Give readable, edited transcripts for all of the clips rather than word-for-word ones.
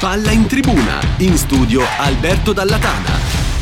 Palla in tribuna, in studio Alberto Dallatana.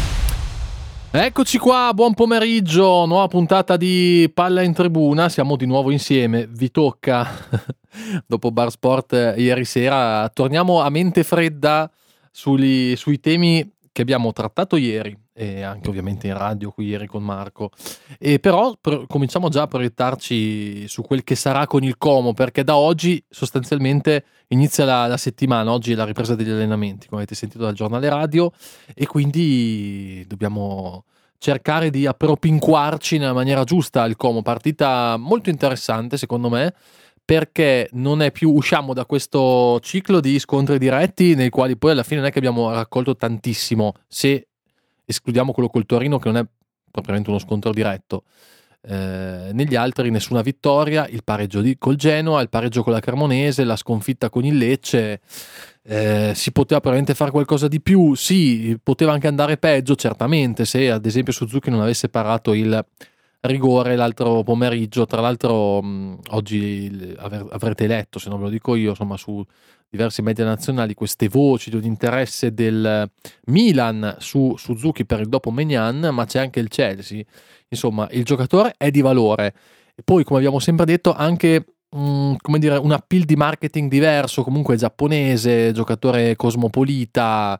Eccoci qua, buon pomeriggio, nuova puntata di Palla in tribuna, siamo di nuovo insieme, vi tocca, dopo Bar Sport ieri sera, torniamo a mente fredda sui temi che abbiamo trattato ieri e anche ovviamente in radio qui ieri con Marco, e però cominciamo già a proiettarci su quel che sarà con il Como, perché da oggi sostanzialmente inizia la settimana, oggi è la ripresa degli allenamenti come avete sentito dal giornale radio, e quindi dobbiamo cercare di appropinquarci nella maniera giusta al Como. Partita molto interessante secondo me, perché non è più, usciamo da questo ciclo di scontri diretti nei quali poi alla fine non è che abbiamo raccolto tantissimo, se escludiamo quello col Torino che non è propriamente uno scontro diretto. Negli altri nessuna vittoria, il pareggio col Genoa, il pareggio con la Cremonese, la sconfitta con il Lecce. Si poteva probabilmente fare qualcosa di più, sì, poteva anche andare peggio certamente, se ad esempio Suzuki non avesse parato il rigore l'altro pomeriggio. Tra l'altro oggi avrete letto, se non ve lo dico io, insomma, su diversi media nazionali queste voci di un interesse del Milan su Suzuki per il dopo Maignan, ma c'è anche il Chelsea. Insomma, il giocatore è di valore, e poi come abbiamo sempre detto anche come dire, un appeal di marketing diverso, comunque giapponese, giocatore cosmopolita,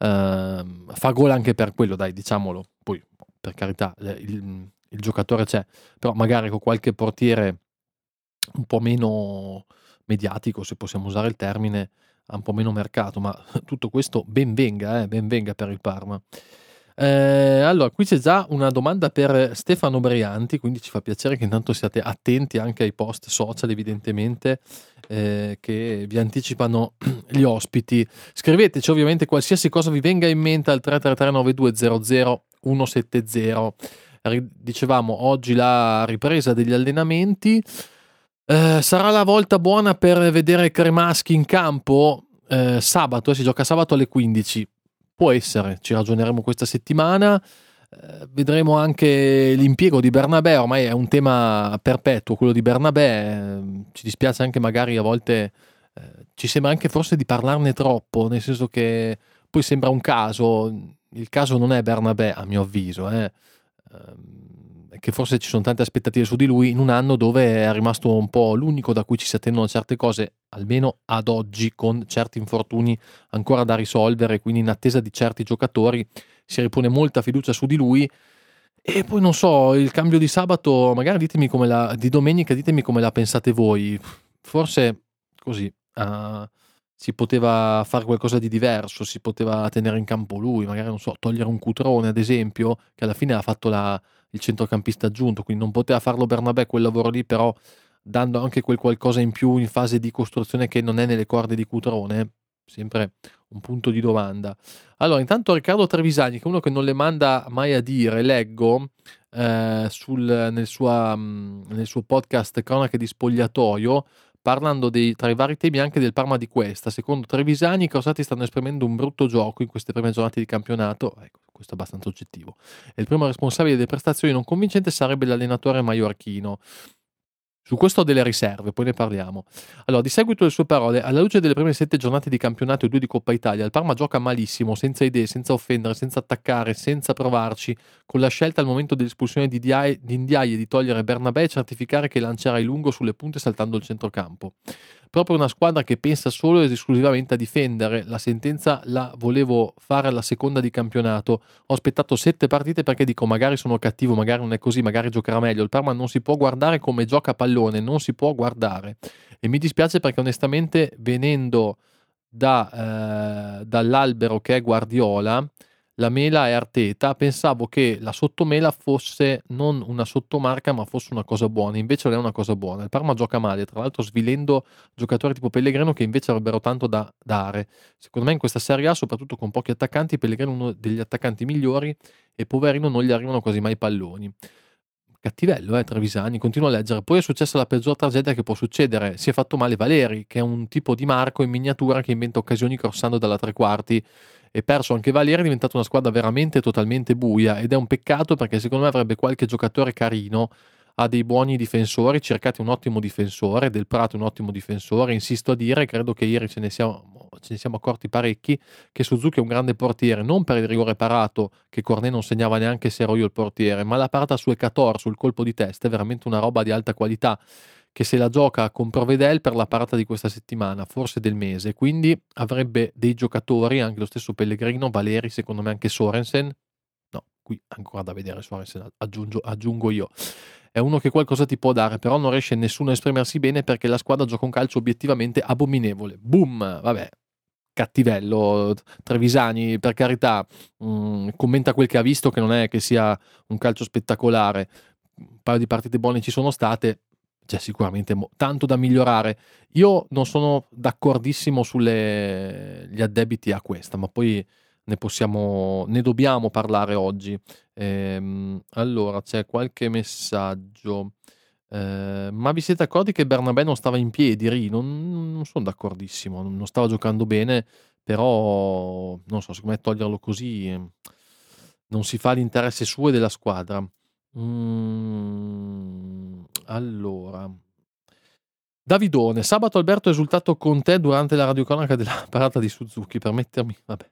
fa gol anche per quello, dai, diciamolo. Poi per carità il giocatore c'è, però magari con qualche portiere un po' meno mediatico, se possiamo usare il termine, ha un po' meno mercato, ma tutto questo ben venga per il Parma. Allora, qui c'è già una domanda per Stefano Brianti, quindi ci fa piacere che intanto siate attenti anche ai post social, evidentemente, che vi anticipano gli ospiti. Scriveteci ovviamente qualsiasi cosa vi venga in mente al 333-9200-170. Dicevamo oggi la ripresa degli allenamenti. Sarà la volta buona per vedere Cremaschi in campo sabato, si gioca sabato alle 15. Può essere, ci ragioneremo questa settimana. Vedremo anche l'impiego di Bernabé, ormai è un tema perpetuo quello di Bernabé. Ci dispiace anche magari a volte, ci sembra anche forse di parlarne troppo, nel senso che poi sembra un caso. Il caso non è Bernabé, a mio avviso, che forse ci sono tante aspettative su di lui in un anno dove è rimasto un po' l'unico da cui ci si attendono certe cose, almeno ad oggi, con certi infortuni ancora da risolvere, quindi in attesa di certi giocatori si ripone molta fiducia su di lui. E poi non so, il cambio di sabato, magari ditemi di domenica, ditemi come la pensate voi. Forse così si poteva fare qualcosa di diverso, si poteva tenere in campo lui, magari non so, togliere un Cutrone ad esempio, che alla fine ha fatto il centrocampista aggiunto, quindi non poteva farlo Bernabé quel lavoro lì, però dando anche quel qualcosa in più in fase di costruzione che non è nelle corde di Cutrone, sempre un punto di domanda. Allora, intanto Riccardo Trevisani, che è uno che non le manda mai a dire, leggo nel suo podcast Cronache di Spogliatoio, parlando tra i vari temi anche del Parma di questa. Secondo Trevisani i crossati stanno esprimendo un brutto gioco in queste prime giornate di campionato. Ecco, questo è abbastanza oggettivo. E il primo responsabile delle prestazioni non convincenti sarebbe l'allenatore maiorchino. Su questo ho delle riserve, poi ne parliamo. Allora, di seguito le sue parole: alla luce delle prime 7 giornate di campionato e 2 di Coppa Italia, il Parma gioca malissimo, senza idee, senza offendere, senza attaccare, senza provarci, con la scelta al momento dell'espulsione di Ndiaye di togliere Bernabé e certificare che lancerà il lungo sulle punte saltando il centrocampo. Proprio una squadra che pensa solo ed esclusivamente a difendere. La sentenza la volevo fare alla seconda di campionato. Ho aspettato 7 partite perché dico magari sono cattivo, magari non è così, magari giocherà meglio. Il Parma non si può guardare come gioca a pallone, non si può guardare. E mi dispiace perché onestamente venendo dall'albero che è Guardiola, la mela è Arteta, pensavo che la sottomela fosse non una sottomarca ma fosse una cosa buona, invece non è una cosa buona. Il Parma gioca male, tra l'altro svilendo giocatori tipo Pellegrino che invece avrebbero tanto da dare. Secondo me in questa Serie A, soprattutto con pochi attaccanti, Pellegrino è uno degli attaccanti migliori e poverino non gli arrivano quasi mai palloni. Cattivello, Trevisani, continuo a leggere. Poi è successa la peggior tragedia che può succedere. Si è fatto male Valeri, che è un tipo di Marco in miniatura che inventa occasioni crossando dalla tre quarti. E perso anche Valeri, è diventata una squadra veramente totalmente buia. Ed è un peccato perché secondo me avrebbe qualche giocatore carino. Ha dei buoni difensori, cercate un ottimo difensore. Del Prato un ottimo difensore. Insisto a dire, credo che ieri ce ne ce ne siamo accorti parecchi, che Suzuki è un grande portiere, non per il rigore parato, che Cornet non segnava neanche se ero io il portiere, ma la parata su Ekator, sul colpo di testa, è veramente una roba di alta qualità, che se la gioca con Provedel per la parata di questa settimana, forse del mese, quindi avrebbe dei giocatori, anche lo stesso Pellegrino, Valeri, secondo me anche Sorensen, no, qui ancora da vedere Sorensen, aggiungo io, è uno che qualcosa ti può dare, però non riesce nessuno a esprimersi bene perché la squadra gioca un calcio obiettivamente abominevole. Boom, vabbè, cattivello. Trevisani, per carità, commenta quel che ha visto, che non è che sia un calcio spettacolare, un paio di partite buone ci sono state, c'è sicuramente tanto da migliorare. Io non sono d'accordissimo gli addebiti a questa, ma poi ne dobbiamo parlare oggi. Allora, c'è qualche messaggio. Ma vi siete accorti che Bernabé non stava in piedi? Non sono d'accordissimo, non stava giocando bene, però non so, secondo me toglierlo così non si fa l'interesse suo e della squadra. Allora, Davidone, sabato Alberto è esultato con te durante la radiocronaca della parata di Suzuki, permettermi, vabbè,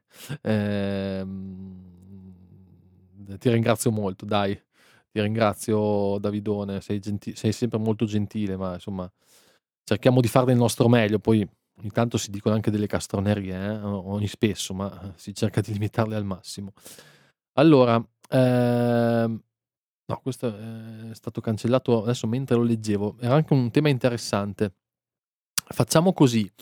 ti ringrazio molto, dai, ti ringrazio Davidone, sei sempre molto gentile, ma insomma cerchiamo di fare del nostro meglio, poi ogni tanto si dicono anche delle castronerie, ogni spesso, ma si cerca di limitarle al massimo. Allora, no, questo è stato cancellato adesso mentre lo leggevo, era anche un tema interessante. Facciamo così,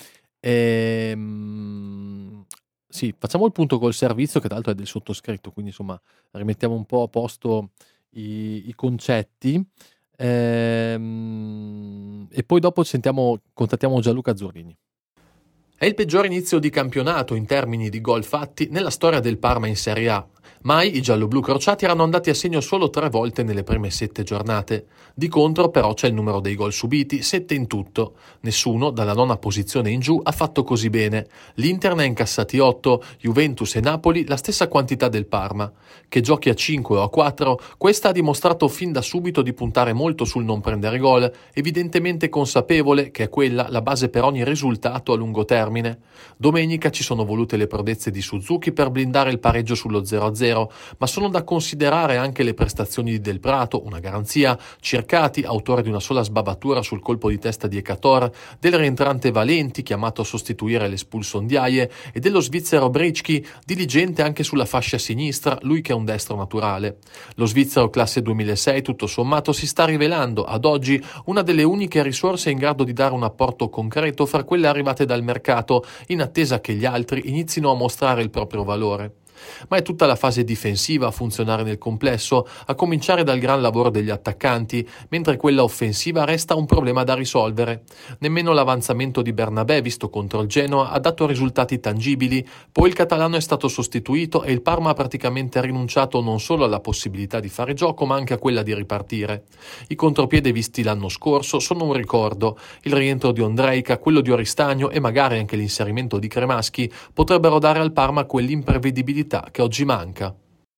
sì, facciamo il punto col servizio, che tra l'altro è del sottoscritto, quindi insomma rimettiamo un po' a posto i concetti, e poi dopo contattiamo Gianluca Zurlini. È il peggior inizio di campionato in termini di gol fatti nella storia del Parma in Serie A. Mai i gialloblu crociati erano andati a segno solo 3 volte nelle prime 7 giornate. Di contro però c'è il numero dei gol subiti, 7 in tutto. Nessuno dalla 9ª posizione in giù ha fatto così bene. L'Inter ne ha incassati 8, Juventus e Napoli la stessa quantità del Parma. Che giochi a 5 o a 4, questa ha dimostrato fin da subito di puntare molto sul non prendere gol, evidentemente consapevole che è quella la base per ogni risultato a lungo termine. Domenica ci sono volute le prodezze di Suzuki per blindare il pareggio sullo 0-0, ma sono da considerare anche le prestazioni di Del Prato, una garanzia, Circati, autore di una sola sbavatura sul colpo di testa di Ekator, del rientrante Valenti, chiamato a sostituire l'espulso Ndiaye, e dello svizzero Brecchi, diligente anche sulla fascia sinistra, lui che è un destro naturale. Lo svizzero classe 2006, tutto sommato, si sta rivelando, ad oggi, una delle uniche risorse in grado di dare un apporto concreto fra quelle arrivate dal mercato, in attesa che gli altri inizino a mostrare il proprio valore. Ma è tutta la fase difensiva a funzionare nel complesso, a cominciare dal gran lavoro degli attaccanti, mentre quella offensiva resta un problema da risolvere. Nemmeno l'avanzamento di Bernabé, visto contro il Genoa, ha dato risultati tangibili, poi il catalano è stato sostituito e il Parma ha praticamente rinunciato non solo alla possibilità di fare gioco, ma anche a quella di ripartire. I contropiede visti l'anno scorso sono un ricordo. Il rientro di Ondrejka, quello di Oristagno e magari anche l'inserimento di Cremaschi potrebbero dare al Parma quell'imprevedibilità che oggi manca.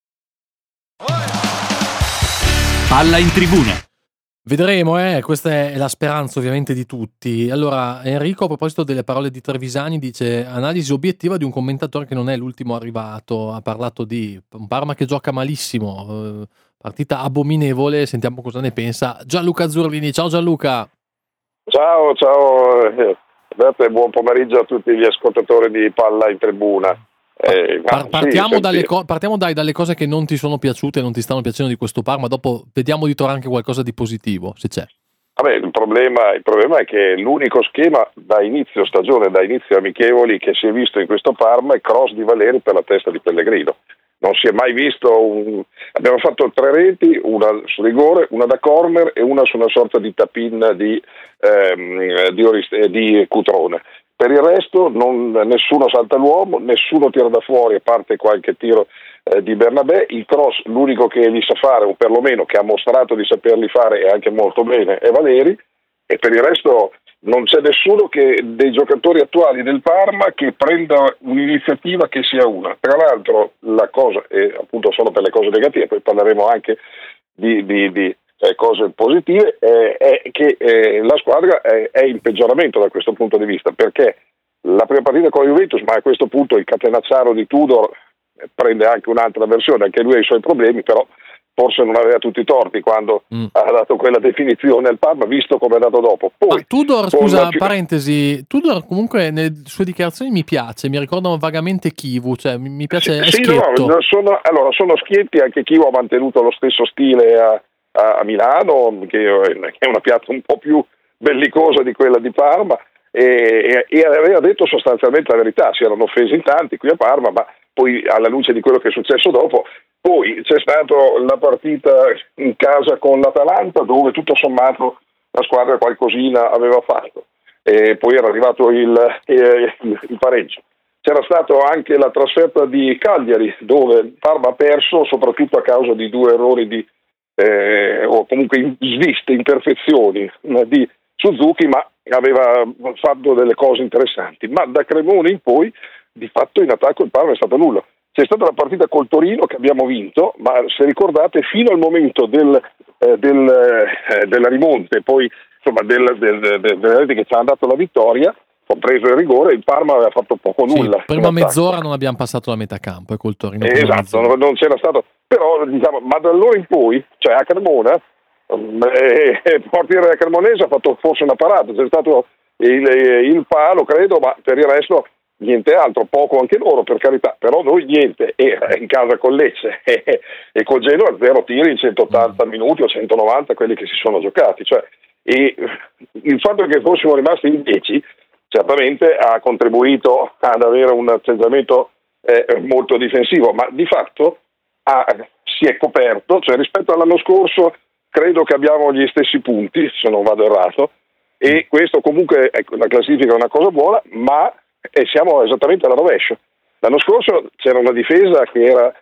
Palla in tribuna. Vedremo, questa è la speranza ovviamente di tutti. Allora, Enrico, a proposito delle parole di Trevisani, dice: analisi obiettiva di un commentatore che non è l'ultimo arrivato, ha parlato di un Parma che gioca malissimo, partita abominevole. Sentiamo cosa ne pensa Gianluca Zurlini. Ciao Gianluca. Ciao Alberto, e buon pomeriggio a tutti gli ascoltatori di Palla in tribuna. Partiamo dalle cose che non ti sono piaciute, non ti stanno piacendo di questo Parma, dopo vediamo di trovare anche qualcosa di positivo, se c'è. Vabbè, il problema è che l'unico schema da inizio stagione, da inizio amichevoli che si è visto in questo Parma è cross di Valeri per la testa di Pellegrino. Non si è mai visto abbiamo fatto 3 reti, una su rigore, una da corner e una su una sorta di tap-in di Cutrone. Per il resto nessuno salta l'uomo, nessuno tira da fuori, a parte qualche tiro di Bernabé. Il cross, l'unico che li sa fare, o perlomeno che ha mostrato di saperli fare e anche molto bene, è Valeri, e per il resto non c'è nessuno dei giocatori attuali del Parma che prenda un'iniziativa che sia una. Tra l'altro la cosa, e appunto solo per le cose negative, poi parleremo anche di cose positive, è che la squadra è in peggioramento da questo punto di vista, perché la prima partita con la Juventus, ma a questo punto il catenacciaro di Tudor prende anche un'altra versione, anche lui ha i suoi problemi, però forse non aveva tutti i torti quando ha dato quella definizione al Parma, visto come è andato dopo. Poi, Tudor, scusa, parentesi, Tudor comunque nelle sue dichiarazioni mi piace, mi ricordano vagamente Chivu, cioè mi piace, è schietto. No, sono schietti, anche Chivu ha mantenuto lo stesso stile a Milano, che è una piazza un po' più bellicosa di quella di Parma, e aveva detto sostanzialmente la verità. Si erano offesi in tanti qui a Parma, ma poi alla luce di quello che è successo dopo, poi c'è stata la partita in casa con l'Atalanta, dove tutto sommato la squadra qualcosina aveva fatto, e poi era arrivato il pareggio. C'era stata anche la trasferta di Cagliari, dove Parma ha perso soprattutto a causa di 2 errori o comunque sviste imperfezioni di Suzuki, ma aveva fatto delle cose interessanti. Ma da Cremona in poi, di fatto in attacco il Parma è stato nullo. C'è stata la partita col Torino che abbiamo vinto, ma se ricordate fino al momento della rimonta, poi insomma che ci ha dato la vittoria, compreso il rigore, il Parma aveva fatto poco nulla. Prima mezz'ora non abbiamo passato la metà campo col Torino. Esatto, non c'era stato, però diciamo, ma da allora in poi, cioè a Cremona, il portiere cremonese ha fatto forse una parata, c'è stato il palo credo, ma per il resto niente altro, poco anche loro per carità, però noi niente, e in casa con Lecce e col Genoa 0 tiri in 180 minuti o 190 quelli che si sono giocati, cioè, e il fatto che fossimo rimasti in 10 certamente ha contribuito ad avere un atteggiamento molto difensivo, ma di fatto si è coperto, cioè rispetto all'anno scorso credo che abbiamo gli stessi punti, se non vado errato, e questo comunque, ecco, la classifica è una cosa buona, ma siamo esattamente alla rovescia. L'anno scorso c'era una difesa che era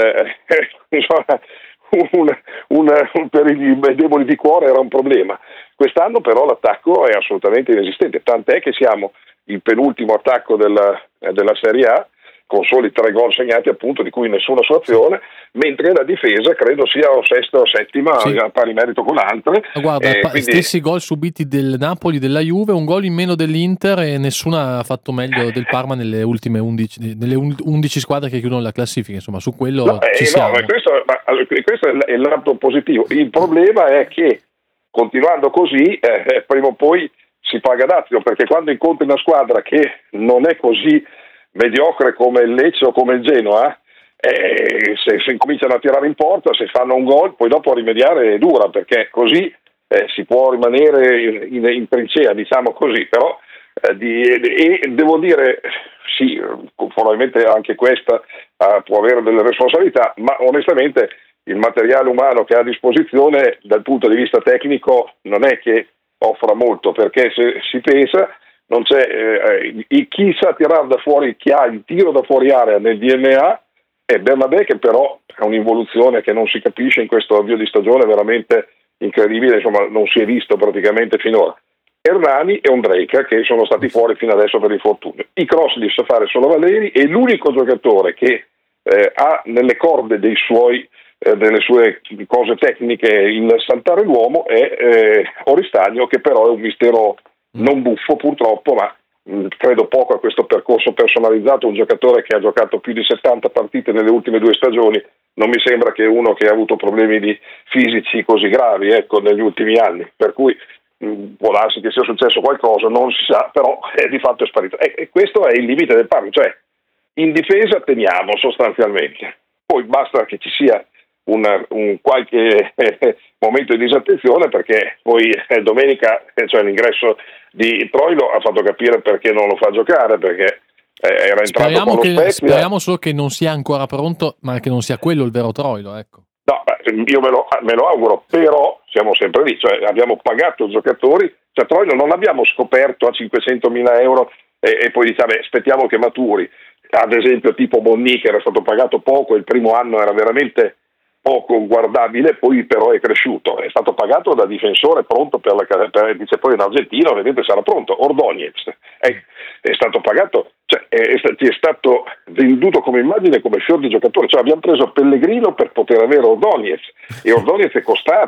per i deboli di cuore era un problema. Quest'anno però l'attacco è assolutamente inesistente, tant'è che siamo il penultimo attacco della Serie A, con soli 3 gol segnati appunto, di cui nessuna su azione, mentre la difesa credo sia o sesta o settima, a pari merito con altre. Guarda, quindi stessi gol subiti del Napoli, della Juve, un gol in meno dell'Inter, e nessuna ha fatto meglio del Parma nelle ultime 11 squadre che chiudono la classifica, insomma su quello ci siamo. Ma questo è il lato positivo. Il problema è che continuando così prima o poi si paga dazio, perché quando incontri una squadra che non è così mediocre come il Lecce o come il Genoa, se cominciano a tirare in porta, se fanno un gol, poi dopo rimediare è dura, perché così si può rimanere in trincea, diciamo così, però e devo dire sì, probabilmente anche questa può avere delle responsabilità, ma onestamente il materiale umano che ha a disposizione dal punto di vista tecnico non è che offra molto, perché se si pensa non c'è chi sa tirare da fuori, chi ha il tiro da fuori area nel DNA è Bernabé, che però ha un'involuzione che non si capisce in questo avvio di stagione veramente incredibile, insomma non si è visto praticamente finora. Hernani e Ondrejka che sono stati fuori fino adesso per infortunio. I cross li sa fare solo Valeri, e l'unico giocatore che ha nelle corde delle sue cose tecniche il saltare l'uomo è Oristagno, che però è un mistero non buffo purtroppo, ma credo poco a questo percorso personalizzato. Un giocatore che ha giocato più di 70 partite nelle ultime 2 stagioni, non mi sembra che uno che ha avuto problemi fisici così gravi negli ultimi anni, per cui può darsi che sia successo qualcosa, non si sa, però di fatto è sparito, e questo è il limite del Parma, cioè in difesa teniamo sostanzialmente, poi basta che ci sia un qualche momento di disattenzione, perché poi domenica, cioè l'ingresso di Troilo ha fatto capire perché non lo fa giocare, perché era entrato con lo Spezia. Speriamo solo che non sia ancora pronto, ma che non sia quello il vero Troilo, ecco. No, io me lo auguro, però siamo sempre lì, cioè abbiamo pagato giocatori, cioè Troilo non l'abbiamo scoperto a 500.000 euro e poi diciamo aspettiamo che maturi, ad esempio tipo Bonni, che era stato pagato poco, il primo anno era veramente poco guardabile, poi però è cresciuto, è stato pagato da difensore pronto dice poi in Argentina, vedete sarà pronto. Ordonez è stato pagato, cioè è stato venduto come immagine, come fior di giocatore, cioè abbiamo preso Pellegrino per poter avere Ordonez, e Ordonez è costato,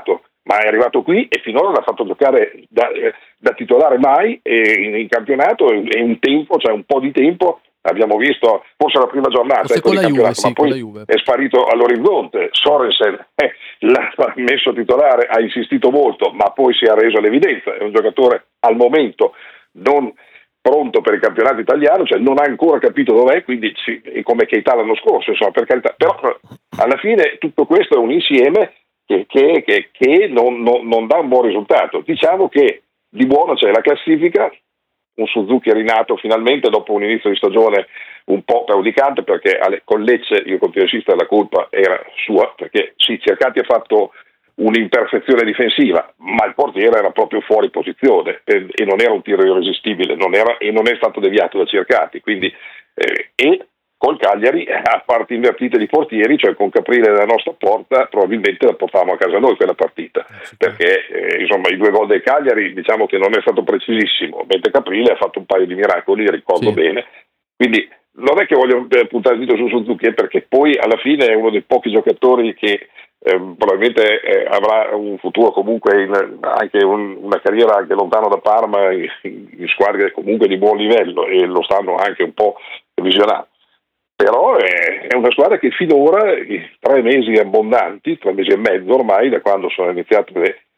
ma è arrivato qui e finora l'ha fatto giocare da titolare mai in campionato, e un tempo, cioè un po' di tempo, abbiamo visto forse la prima giornata di campionato, ma poi è sparito all'orizzonte. Sorensen l'ha messo titolare, ha insistito molto, ma poi si è reso all'evidenza, è un giocatore al momento non pronto per il campionato italiano, cioè non ha ancora capito dov'è, quindi è come Keita l'anno scorso, insomma, per carità. Però alla fine tutto questo è un insieme che non dà un buon risultato. Diciamo che di buono c'è la classifica, un Suzuki è rinato finalmente dopo un inizio di stagione un po' claudicante, perché con Lecce, io continuo a insistere, la colpa era sua, perché sì, Cercati ha fatto un'imperfezione difensiva, ma il portiere era proprio fuori posizione e non era un tiro irresistibile, non è stato deviato da Cercati, quindi e col Cagliari, a parti invertite di portieri, cioè con Caprile nella nostra porta, probabilmente la portavamo a casa noi quella partita, perché insomma i 2 gol del Cagliari, diciamo che non è stato precisissimo, mentre Caprile ha fatto un paio di miracoli, ricordo bene, quindi non è che voglio puntare il dito su Suzuki, perché poi alla fine è uno dei pochi giocatori che probabilmente avrà un futuro comunque anche una carriera anche lontano da Parma, in squadre comunque di buon livello, e lo stanno anche un po' visionando. Però è una squadra che finora, i 3 mesi abbondanti, 3 mesi e mezzo ormai, da quando sono iniziate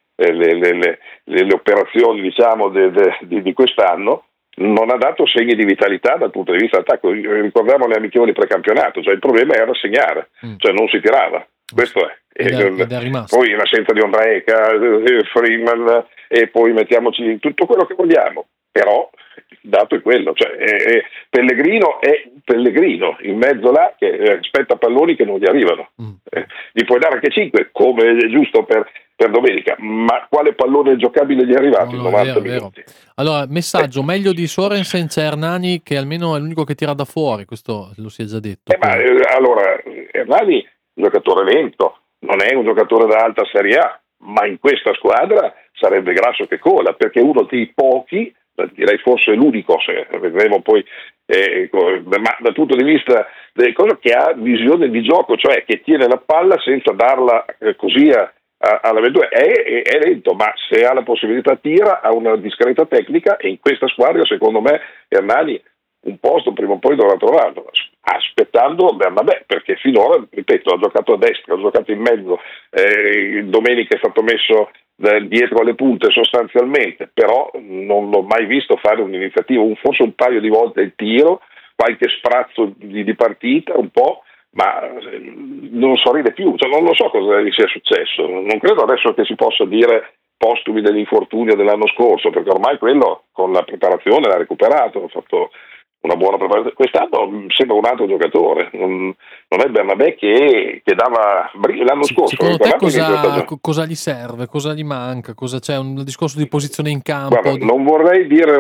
le operazioni, diciamo, di quest'anno, non ha dato segni di vitalità dal punto di vista dell'attacco. Ricordiamo le amichevoli precampionato, cioè il problema era segnare, cioè non si tirava. Questo è. Ed è rimasto. Poi in assenza di Ondreika, Freeman, e poi mettiamoci tutto quello che vogliamo, però il dato è quello, cioè Pellegrino è Pellegrino in mezzo là, che aspetta palloni che non gli arrivano, gli puoi dare anche 5 come è giusto per domenica, ma quale pallone giocabile gli è arrivato in 90 minuti? Allora, messaggio: meglio di Sorensen c'è Hernani, che almeno è l'unico che tira da fuori, questo lo si è già detto. Allora, Hernani è un giocatore lento, non è un giocatore da alta Serie A, ma in questa squadra sarebbe grasso che cola, perché è uno dei pochi, direi forse l'unico, se vedremo poi, ma dal punto di vista delle cose, che ha visione di gioco, cioè che tiene la palla senza darla così alla vedova. È lento, ma se ha la possibilità tira, ha una discreta tecnica, e in questa squadra secondo me Hernani un posto prima o poi dovrà trovarlo, aspettando Bernabé, perché finora, ripeto, ha giocato a destra, ha giocato in mezzo, domenica è stato messo dietro alle punte sostanzialmente, però non l'ho mai visto fare un'iniziativa, forse un paio di volte il tiro, qualche sprazzo di partita, un po', ma non sorride più, cioè non lo so cosa gli sia successo, non credo adesso che si possa dire postumi dell'infortunio dell'anno scorso, perché ormai quello con la preparazione l'ha recuperato, ha fatto una buona preparazione. Quest'anno sembra un altro giocatore, non è Bernabé che dava l'anno scorso. Secondo te cosa gli serve, cosa gli manca, cosa c'è, un discorso di posizione in campo? Guarda, non vorrei dire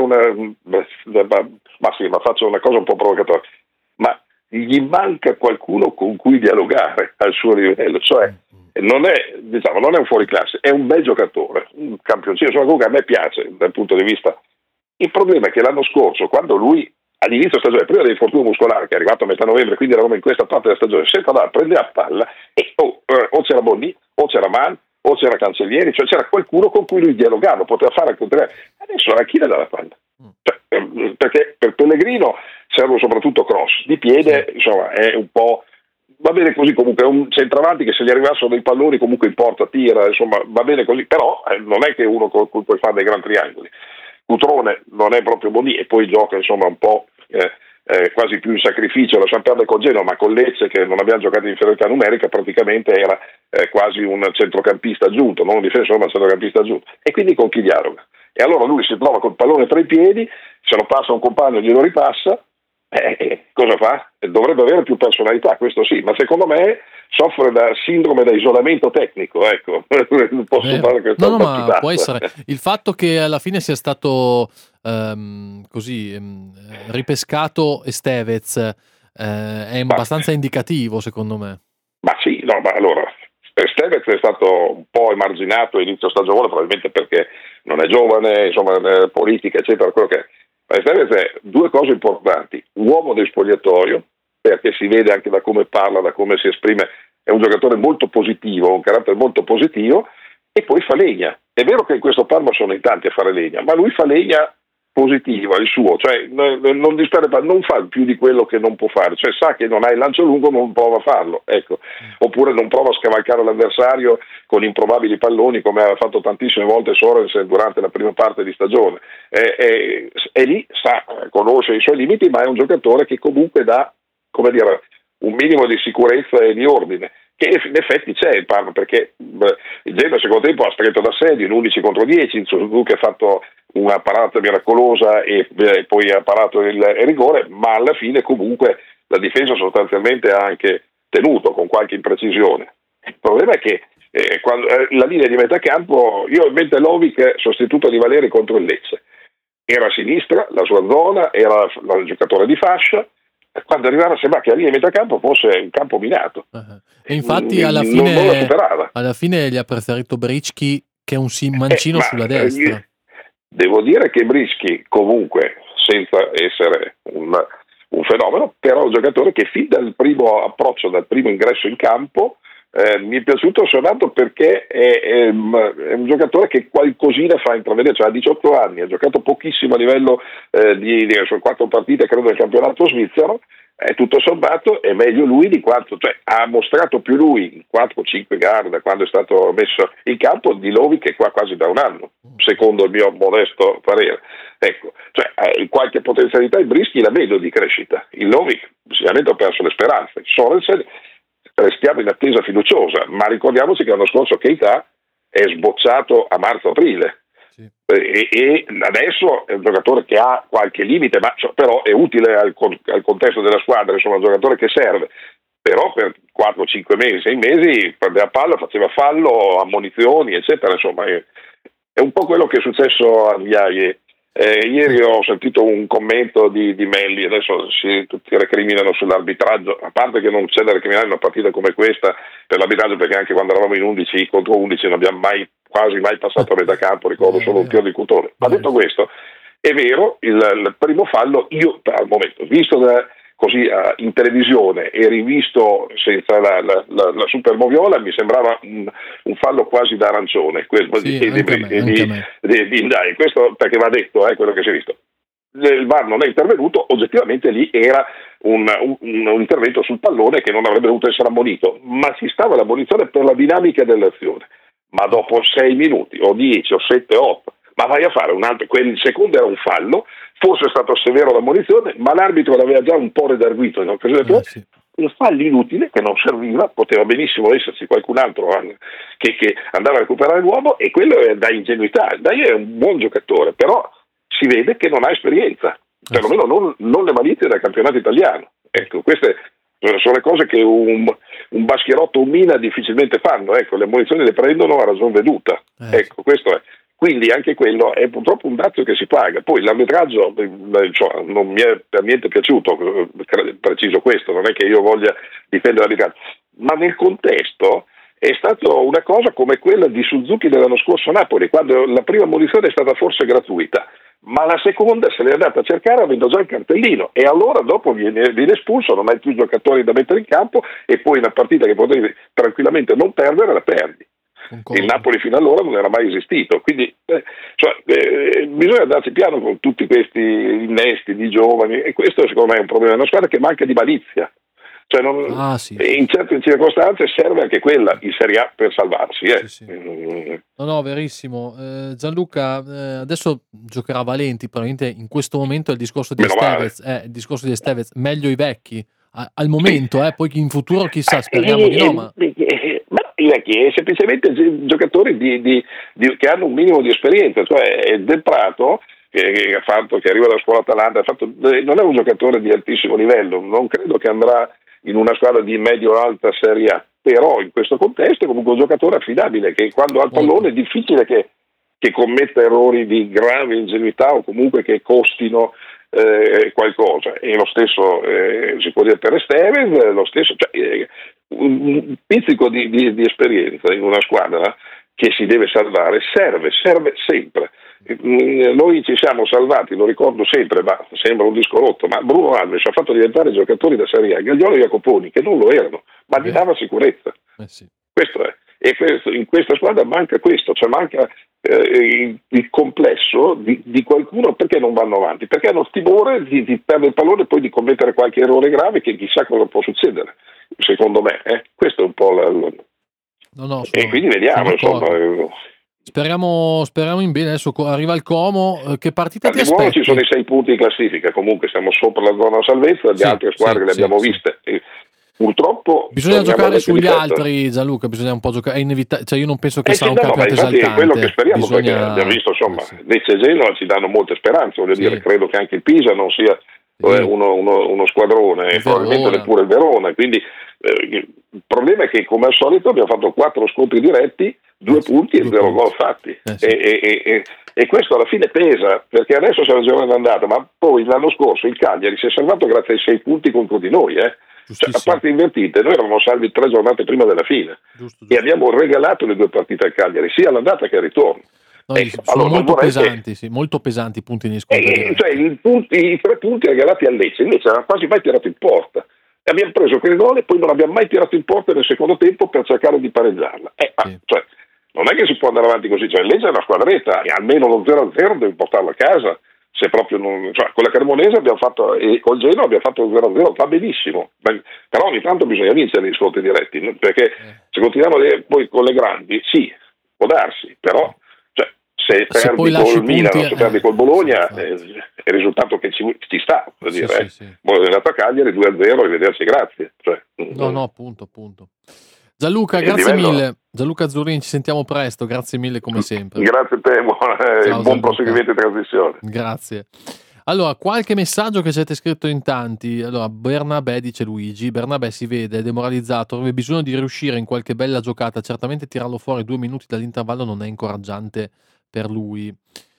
ma faccio una cosa un po' provocatoria, ma gli manca qualcuno con cui dialogare al suo livello, cioè non è un fuoriclasse, è un bel giocatore, un campioncino, comunque a me piace dal punto di vista. Il problema è che l'anno scorso, quando lui all'inizio stagione, prima dell'infortunio muscolare, che è arrivato a metà novembre, quindi eravamo in questa parte della stagione, senza andare a prendere a palla, e o c'era Bonni, o c'era Mann, o c'era Cancellieri, cioè c'era qualcuno con cui lui dialogava, poteva fare anche un tre. Adesso a chi le dà la palla? Perché per Pellegrino servono soprattutto cross, di piede, insomma, è un po', va bene così, comunque è un centravanti che se gli arrivassero dei palloni comunque in porta, tira, insomma, va bene così, però non è che uno con cui puoi fare dei gran triangoli. Cutrone non è proprio Bonni, e poi gioca insomma un po' quasi più in sacrificio, lasciamo perdere con Genoa, ma con Lecce, che non abbiamo giocato in inferiorità numerica, praticamente era quasi un centrocampista aggiunto, non un difensore ma un centrocampista aggiunto, e quindi con chi dialoga? E allora lui si trova col pallone tra i piedi, se lo passa un compagno glielo ripassa, cosa fa? Dovrebbe avere più personalità, questo sì, ma secondo me soffre da sindrome da isolamento tecnico, ecco. Posso fare questa ma può essere il fatto che alla fine sia stato ripescato Estevez è abbastanza indicativo, secondo me. Ma sì, no, ma allora Estevez è stato un po' emarginato a inizio stagione, probabilmente perché non è giovane, insomma, politica, eccetera, quello che è. Estevez è due cose importanti: uomo del spogliatoio, perché si vede anche da come parla, da come si esprime, è un giocatore molto positivo, un carattere molto positivo, e poi fa legna. È vero che in questo Parma sono in tanti a fare legna, ma lui fa legna positiva, il suo, cioè non dispera, non fa più di quello che non può fare, cioè sa che non ha il lancio lungo, non prova a farlo, ecco. Oppure non prova a scavalcare l'avversario con improbabili palloni come ha fatto tantissime volte Sorensen durante la prima parte di stagione. È lì, conosce i suoi limiti, ma è un giocatore che comunque dà, come dire, un minimo di sicurezza e di ordine, che in effetti c'è il Parma, perché il Genoa al secondo tempo ha stretto da 6 in 11 contro 10, il Suzuki ha fatto una parata miracolosa e poi ha parato il rigore, ma alla fine comunque la difesa sostanzialmente ha anche tenuto con qualche imprecisione. Il problema è che quando, la linea di metà campo, io ho in mente Lovic sostituto di Valeri contro il Lecce, era a sinistra, la sua zona, era il giocatore di fascia. Quando arrivava sembra che la linea di metà campo fosse un campo minato. E infatti alla fine gli ha preferito Brischi, che è un mancino sulla destra. Devo dire che Brischi comunque, senza essere un fenomeno, però è un giocatore che fin dal primo approccio, dal primo ingresso in campo, mi è piaciuto soltanto perché è un giocatore che qualcosina fa intravedere, cioè ha 18 anni, ha giocato pochissimo a livello di 4 partite credo del campionato svizzero, tutto sommato è meglio lui di quanto, cioè ha mostrato più lui in 4-5 gare da quando è stato messo in campo di Lovi, che è qua quasi da un anno, secondo il mio modesto parere. Ecco, cioè qualche potenzialità in Brischi la vedo di crescita, il Lovi sicuramente ha perso le speranze, Sorensen restiamo in attesa fiduciosa, ma ricordiamoci che l'anno scorso Keita è sbocciato a marzo-aprile. Sì. E adesso è un giocatore che ha qualche limite, ma però è utile al contesto della squadra, insomma, un giocatore che serve. Però per 4-5 mesi, 6 mesi prendeva palla, faceva fallo, ammonizioni, eccetera. Insomma, è un po' quello che è successo a Viagli. Ieri ho sentito un commento di Melli, adesso tutti recriminano sull'arbitraggio, a parte che non c'è da recriminare una partita come questa per l'arbitraggio, perché anche quando eravamo in 11 contro 11 non abbiamo quasi mai passato a metà campo, ricordo solo un tiro di Cutone. Ma detto questo, è vero, il primo fallo, io al momento, visto così in televisione e rivisto senza la super moviola, mi sembrava un fallo quasi da arancione, Indai. Questo perché va detto quello che si è visto. Il VAR non è intervenuto, oggettivamente lì era un intervento sul pallone che non avrebbe dovuto essere ammonito, ma ci stava l'ammonizione per la dinamica dell'azione. Ma dopo 6 minuti o 10 o 7 o 8, ma vai a fare un altro, il secondo era un fallo, forse è stato severo l'ammonizione, ma l'arbitro l'aveva già un po' redarguito in occasione sì. Un fallo inutile che non serviva, poteva benissimo esserci qualcun altro che andava a recuperare l'uomo, e quello è da ingenuità. Dai è un buon giocatore, però si vede che non ha esperienza, perlomeno non le malizie del campionato italiano. Ecco, queste sono le cose che un Baschierotto o un Mina difficilmente fanno. Ecco, le ammonizioni le prendono a ragion veduta. Ecco, questo è. Quindi anche quello è purtroppo un dazio che si paga. Poi l'arbitraggio non mi è per niente piaciuto, preciso questo, non è che io voglia difendere l'arbitraggio, ma nel contesto è stata una cosa come quella di Suzuki dell'anno scorso a Napoli, quando la prima ammonizione è stata forse gratuita, ma la seconda se l'è andata a cercare avendo già il cartellino, e allora dopo viene espulso, non hai più giocatori da mettere in campo, e poi una partita che potevi tranquillamente non perdere la perdi. Il Napoli fino allora non era mai esistito, quindi bisogna andarci piano con tutti questi innesti di giovani, e questo secondo me è un problema. È una squadra che manca di malizia, in certe circostanze serve anche quella in Serie A per salvarsi. Sì. No, verissimo. Gianluca, adesso giocherà Valenti, probabilmente in questo momento è il discorso di Estevez, meglio i vecchi al momento, poi in futuro chissà, speriamo di no, ma i vecchi è semplicemente giocatori che hanno un minimo di esperienza, cioè Del Prato che arriva dalla scuola Atalanta, non è un giocatore di altissimo livello, non credo che andrà in una squadra di medio-alta Serie A, però in questo contesto è comunque un giocatore affidabile, che quando ha il pallone è difficile che commetta errori di grave ingenuità o comunque che costino qualcosa. E lo stesso si può dire per Estevez, lo stesso, un pizzico di esperienza in una squadra che si deve salvare serve sempre. Noi ci siamo salvati, lo ricordo sempre, ma sembra un disco rotto, ma Bruno Alves ha fatto diventare giocatori da Serie A Gagliolo e Jacoponi, che non lo erano, ma gli dava sicurezza. Sì. Questo è. E in questa squadra manca questo, cioè manca il complesso di qualcuno. Perché non vanno avanti? Perché hanno timore di perdere il pallone e poi di commettere qualche errore grave che chissà cosa può succedere, secondo me. Questo è un po' e quindi vediamo, insomma. Speriamo in bene. Adesso arriva il Como. Che partita ti di buono aspetti? ci sono i 6 punti in classifica, comunque siamo sopra la zona salvezza, di altre squadre le abbiamo viste. Purtroppo bisogna giocare sugli altri, Gianluca, bisogna un po' giocare, è inevitabile, cioè io non penso che sia un campionato esaltante. È quello che speriamo, perché abbiamo visto, insomma, Lecce e Genoa ci danno molte speranze, voglio dire, credo che anche il Pisa non sia uno squadrone, probabilmente neppure il Verona, quindi il problema è che come al solito abbiamo fatto 4 scontri diretti, 2 punti e 0 gol fatti, e questo alla fine pesa, perché adesso c'è la giornata d'andata, ma poi l'anno scorso il Cagliari si è salvato grazie ai 6 punti contro di noi, Cioè, a parte invertite, noi eravamo salvi 3 giornate prima della fine e abbiamo regalato le 2 partite al Cagliari, sia all'andata che al ritorno. Sono molto pesanti, molto pesanti i punti nei scontri. Cioè, i 3 punti regalati al Lecce, invece non quasi mai tirato in porta. E abbiamo preso quel gol e poi non abbiamo mai tirato in porta nel secondo tempo per cercare di pareggiarla. Cioè, non è che si può andare avanti così, cioè, il Lecce è una squadretta e almeno lo 0-0 deve portarlo a casa. Se proprio con la Cremonese abbiamo fatto, e col Genoa abbiamo fatto 0-0, va benissimo, però ogni tanto bisogna vincere gli scontri diretti, perché se continuiamo poi con le grandi, sì, può darsi, però se perdi col Milan, se perdi col Bologna, è il risultato che ci sta, vuol dire. Poi è andato a Cagliari 2-0, arrivederci, grazie. Appunto. Gianluca, grazie mille. Gianluca Zurlini, ci sentiamo presto, grazie mille come sempre. Grazie a te, buon proseguimento in trasmissione. Grazie. Allora, qualche messaggio che ci avete scritto in tanti. Allora, Bernabé, dice Luigi, Bernabé si vede, è demoralizzato, avrebbe bisogno di riuscire in qualche bella giocata, certamente tirarlo fuori 2 minuti dall'intervallo non è incoraggiante per lui.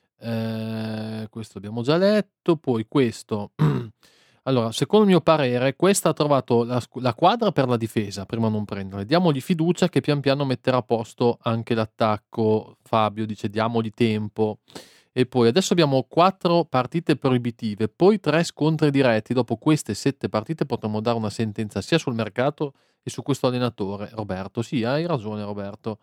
Questo abbiamo già letto. Poi questo allora, secondo il mio parere questa ha trovato la quadra per la difesa, prima non prenderle, diamogli fiducia che pian piano metterà a posto anche l'attacco. Fabio dice diamogli tempo. E poi adesso abbiamo 4 partite proibitive, poi 3 scontri diretti. Dopo queste 7 partite potremmo dare una sentenza sia sul mercato e su questo allenatore. Roberto, sì, hai ragione Roberto.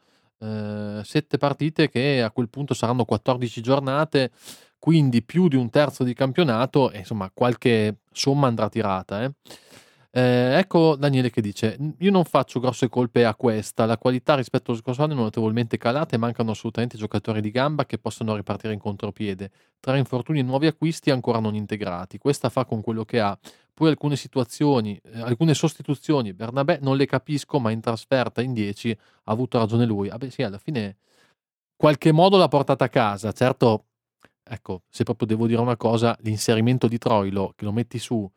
7 partite che a quel punto saranno 14 giornate, quindi più di un terzo di campionato, e insomma qualche somma andrà tirata. Ecco Daniele che dice: io non faccio grosse colpe a questa, la qualità rispetto allo scorso anno è notevolmente calata e mancano assolutamente giocatori di gamba che possano ripartire in contropiede, tra infortuni e nuovi acquisti ancora non integrati, questa fa con quello che ha. Poi alcune situazioni, alcune sostituzioni Bernabé non le capisco, ma in trasferta in 10 ha avuto ragione lui. Sì, alla fine qualche modo l'ha portata a casa. Certo, ecco, se proprio devo dire una cosa, l'inserimento di Troilo che lo metti su,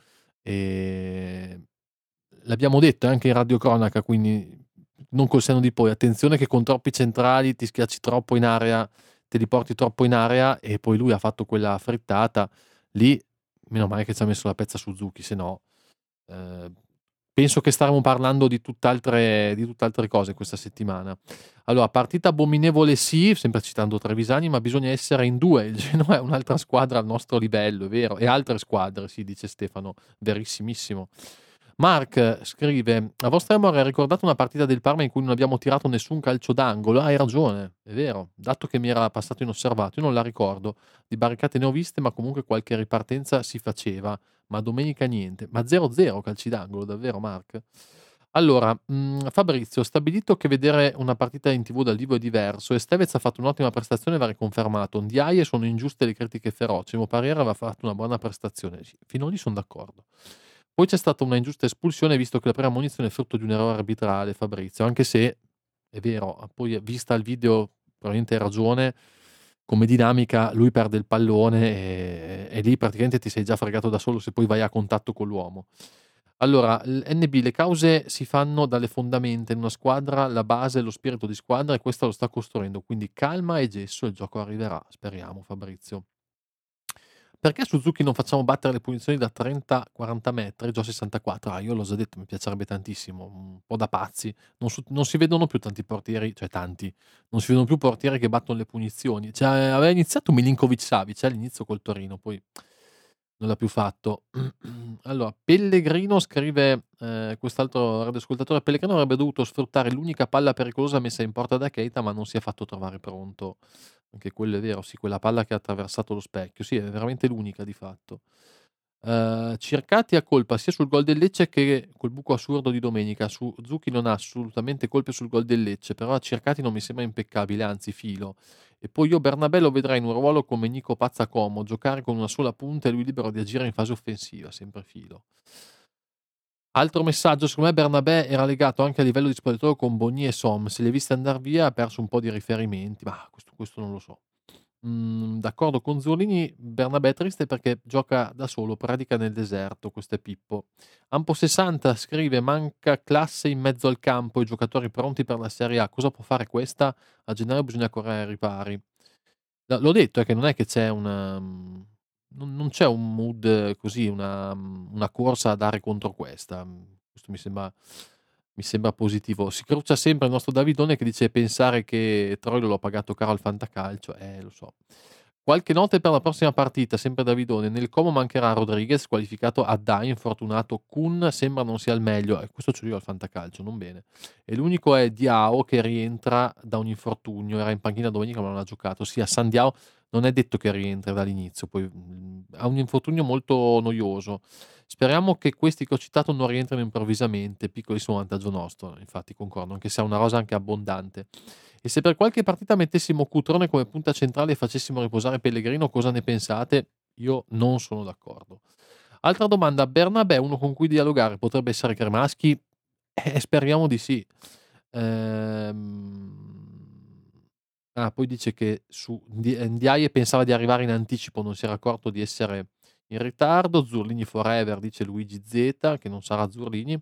l'abbiamo detto anche in radiocronaca, quindi non col senno di poi, attenzione che con troppi centrali ti schiacci troppo in area, te li porti troppo in area, e poi lui ha fatto quella frittata lì. Meno male che ci ha messo la pezza Suzuki, se no penso che staremo parlando di tutt'altre cose questa settimana. Allora, partita abominevole sì, sempre citando Trevisani, ma bisogna essere in 2, il Genoa è un'altra squadra al nostro livello, è vero, e altre squadre, sì, dice Stefano, verissimissimo. Mark scrive: a vostra memoria ricordate una partita del Parma in cui non abbiamo tirato nessun calcio d'angolo? Hai ragione, è vero, dato che mi era passato inosservato, io non la ricordo, di barricate ne ho viste, ma comunque qualche ripartenza si faceva, ma domenica niente. Ma 0-0 calci d'angolo, davvero Mark? Allora, Fabrizio, ho stabilito che vedere una partita in TV dal vivo è diverso, e Stevez ha fatto un'ottima prestazione, va riconfermato. Ndiaye sono ingiuste le critiche feroci, mio parere aveva fatto una buona prestazione, fino lì sono d'accordo. Poi c'è stata una ingiusta espulsione, visto che la prima ammonizione è frutto di un errore arbitrale, Fabrizio, anche se è vero, poi vista il video probabilmente hai ragione, come dinamica lui perde il pallone e lì praticamente ti sei già fregato da solo se poi vai a contatto con l'uomo. Allora, NB, le cause si fanno dalle fondamenta in una squadra, la base è lo spirito di squadra e questa lo sta costruendo, quindi calma e gesso, il gioco arriverà, speriamo Fabrizio. Perché Suzuki non facciamo battere le punizioni da 30-40 metri, già 64? Io l'ho già detto, mi piacerebbe tantissimo, un po' da pazzi. Non si vedono più tanti portieri, cioè tanti, non si vedono più portieri che battono le punizioni. Cioè, aveva iniziato Milinkovic-Savic all'inizio col Torino, poi non l'ha più fatto. Allora, Pellegrino scrive: Quest'altro radioascoltatore: Pellegrino avrebbe dovuto sfruttare l'unica palla pericolosa messa in porta da Keita, ma non si è fatto trovare pronto. Anche quello è vero, sì, quella palla che ha attraversato lo specchio, sì, è veramente l'unica di fatto. Circati ha colpa sia sul gol del Lecce che col buco assurdo di domenica. Su Zucchi non ha assolutamente colpe sul gol del Lecce, però a Circati non mi sembra impeccabile, anzi filo. E poi io Bernabé lo vedrei in un ruolo come Nico Pazzacomo, giocare con una sola punta e lui libero di agire in fase offensiva, sempre filo. Altro messaggio: secondo me Bernabé era legato anche a livello di spogliatoio con Bogni e Som, se li ha visti andare via ha perso un po' di riferimenti, ma questo non lo so. D'accordo con Zurlini, Bernabé è triste perché gioca da solo, predica nel deserto, questo è Pippo. Ampo60 scrive: manca classe in mezzo al campo, i giocatori pronti per la Serie A, cosa può fare questa? A gennaio bisogna correre ai ripari. L'ho detto, è che non è che c'è non c'è un mood così, una corsa a dare contro questa. Questo mi sembra positivo. Si crucia sempre il nostro Davidone che dice: pensare che Troilo l'ho pagato caro al fantacalcio, lo so. Qualche note per la prossima partita, sempre Davidone. Nel Como mancherà Rodriguez, qualificato a Dai, infortunato. Kun sembra non sia al meglio, questo ce l'ho al fantacalcio, non bene. E l'unico è Diao che rientra da un infortunio, era in panchina domenica ma non ha giocato. Sì, a San Diao non è detto che rientri dall'inizio, poi ha un infortunio molto noioso. Speriamo che questi che ho citato non rientrino improvvisamente, piccolissimo vantaggio nostro, infatti concordo, anche se ha una rosa anche abbondante. E se per qualche partita mettessimo Cutrone come punta centrale e facessimo riposare Pellegrino, cosa ne pensate? Io non sono d'accordo. Altra domanda: Bernabé, uno con cui dialogare, potrebbe essere Cremaschi? Speriamo di sì. Poi dice che su Ndiaye pensava di arrivare in anticipo, non si era accorto di essere in ritardo. Zurlini forever, dice Luigi Z, che non sarà Zurlini.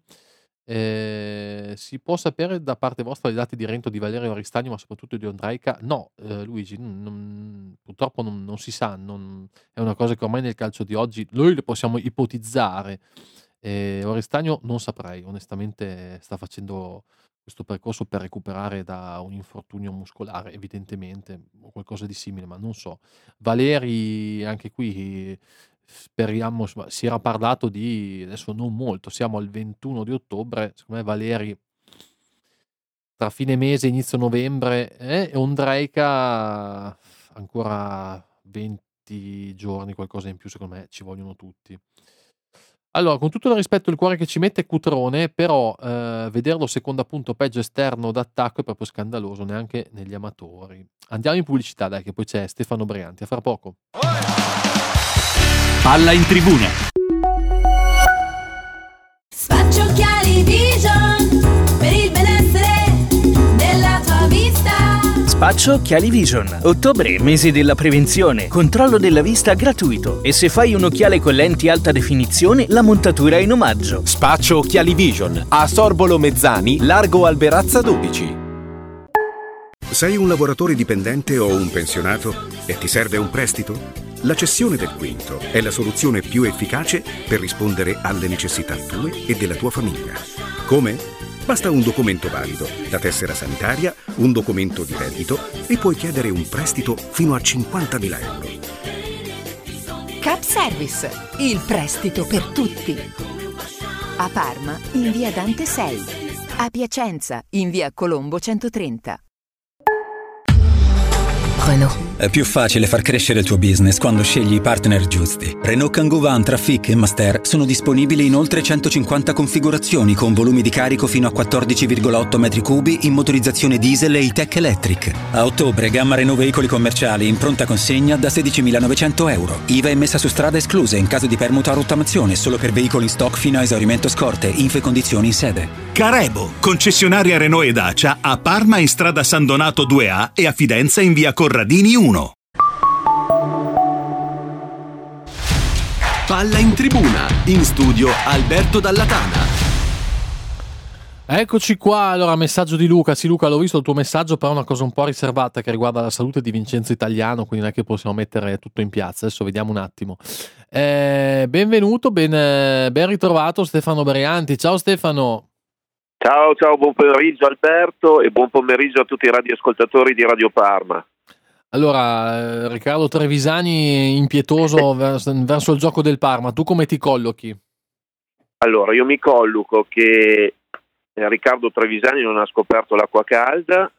Si può sapere da parte vostra i dati di Rento, di Valerio Aristagno, ma soprattutto di Ondrejka? No, Luigi, purtroppo non si sa, è una cosa che ormai nel calcio di oggi noi le possiamo ipotizzare. Aristagno non saprei, onestamente sta facendo questo percorso per recuperare da un infortunio muscolare, evidentemente, o qualcosa di simile, ma non so. Valeri, anche qui speriamo, si era parlato di, adesso non molto, siamo al 21 di ottobre, secondo me Valeri tra fine mese e inizio novembre, e Ondrejka ancora 20 giorni, qualcosa in più, secondo me ci vogliono tutti. Allora, con tutto il rispetto, il cuore che ci mette Cutrone, però vederlo secondo appunto peggio esterno d'attacco è proprio scandaloso, neanche negli amatori. Andiamo in pubblicità, dai, che poi c'è Stefano Brianti, a fra poco. Palla in tribuna. Spaccio Occhiali Vision per il benessere della tua vista. Spaccio Occhiali Vision. Ottobre, mese della prevenzione. Controllo della vista gratuito. E se fai un occhiale con lenti alta definizione, la montatura è in omaggio. Spaccio Occhiali Vision a Sorbolo Mezzani, largo Alberazza 12. Sei un lavoratore dipendente o un pensionato e ti serve un prestito? La cessione del quinto è la soluzione più efficace per rispondere alle necessità tue e della tua famiglia. Come? Basta un documento valido, la tessera sanitaria, un documento di reddito e puoi chiedere un prestito fino a 50.000 euro. Cap Service, il prestito per tutti. A Parma, in via Dante 6. A Piacenza, in via Colombo 130. Renault. È più facile far crescere il tuo business quando scegli i partner giusti. Renault Kangoo Van, Trafic e Master sono disponibili in oltre 150 configurazioni con volumi di carico fino a 14,8 metri cubi in motorizzazione diesel e e-tech electric. A ottobre gamma Renault veicoli commerciali in pronta consegna da 16.900 euro. IVA e messa su strada escluse in caso di permuta o rottamazione solo per veicoli in stock fino a esaurimento scorte. Info e condizioni in sede. Carebo, concessionaria Renault e Dacia a Parma in strada San Donato 2A e a Fidenza in via Corradini 1. Palla in tribuna, in studio Alberto Dallatana. Eccoci qua, allora messaggio di Luca. Sì Luca, l'ho visto il tuo messaggio, però è una cosa un po' riservata che riguarda la salute di Vincenzo Italiano, quindi non è che possiamo mettere tutto in piazza, adesso vediamo un attimo. Benvenuto, ben ritrovato Stefano Brianti. Ciao Stefano. Ciao, buon pomeriggio Alberto e buon pomeriggio a tutti i radioascoltatori di Radio Parma. Allora, Riccardo Trevisani impietoso verso il gioco del Parma, tu come ti collochi? Allora, io mi colloco che Riccardo Trevisani non ha scoperto l'acqua calda,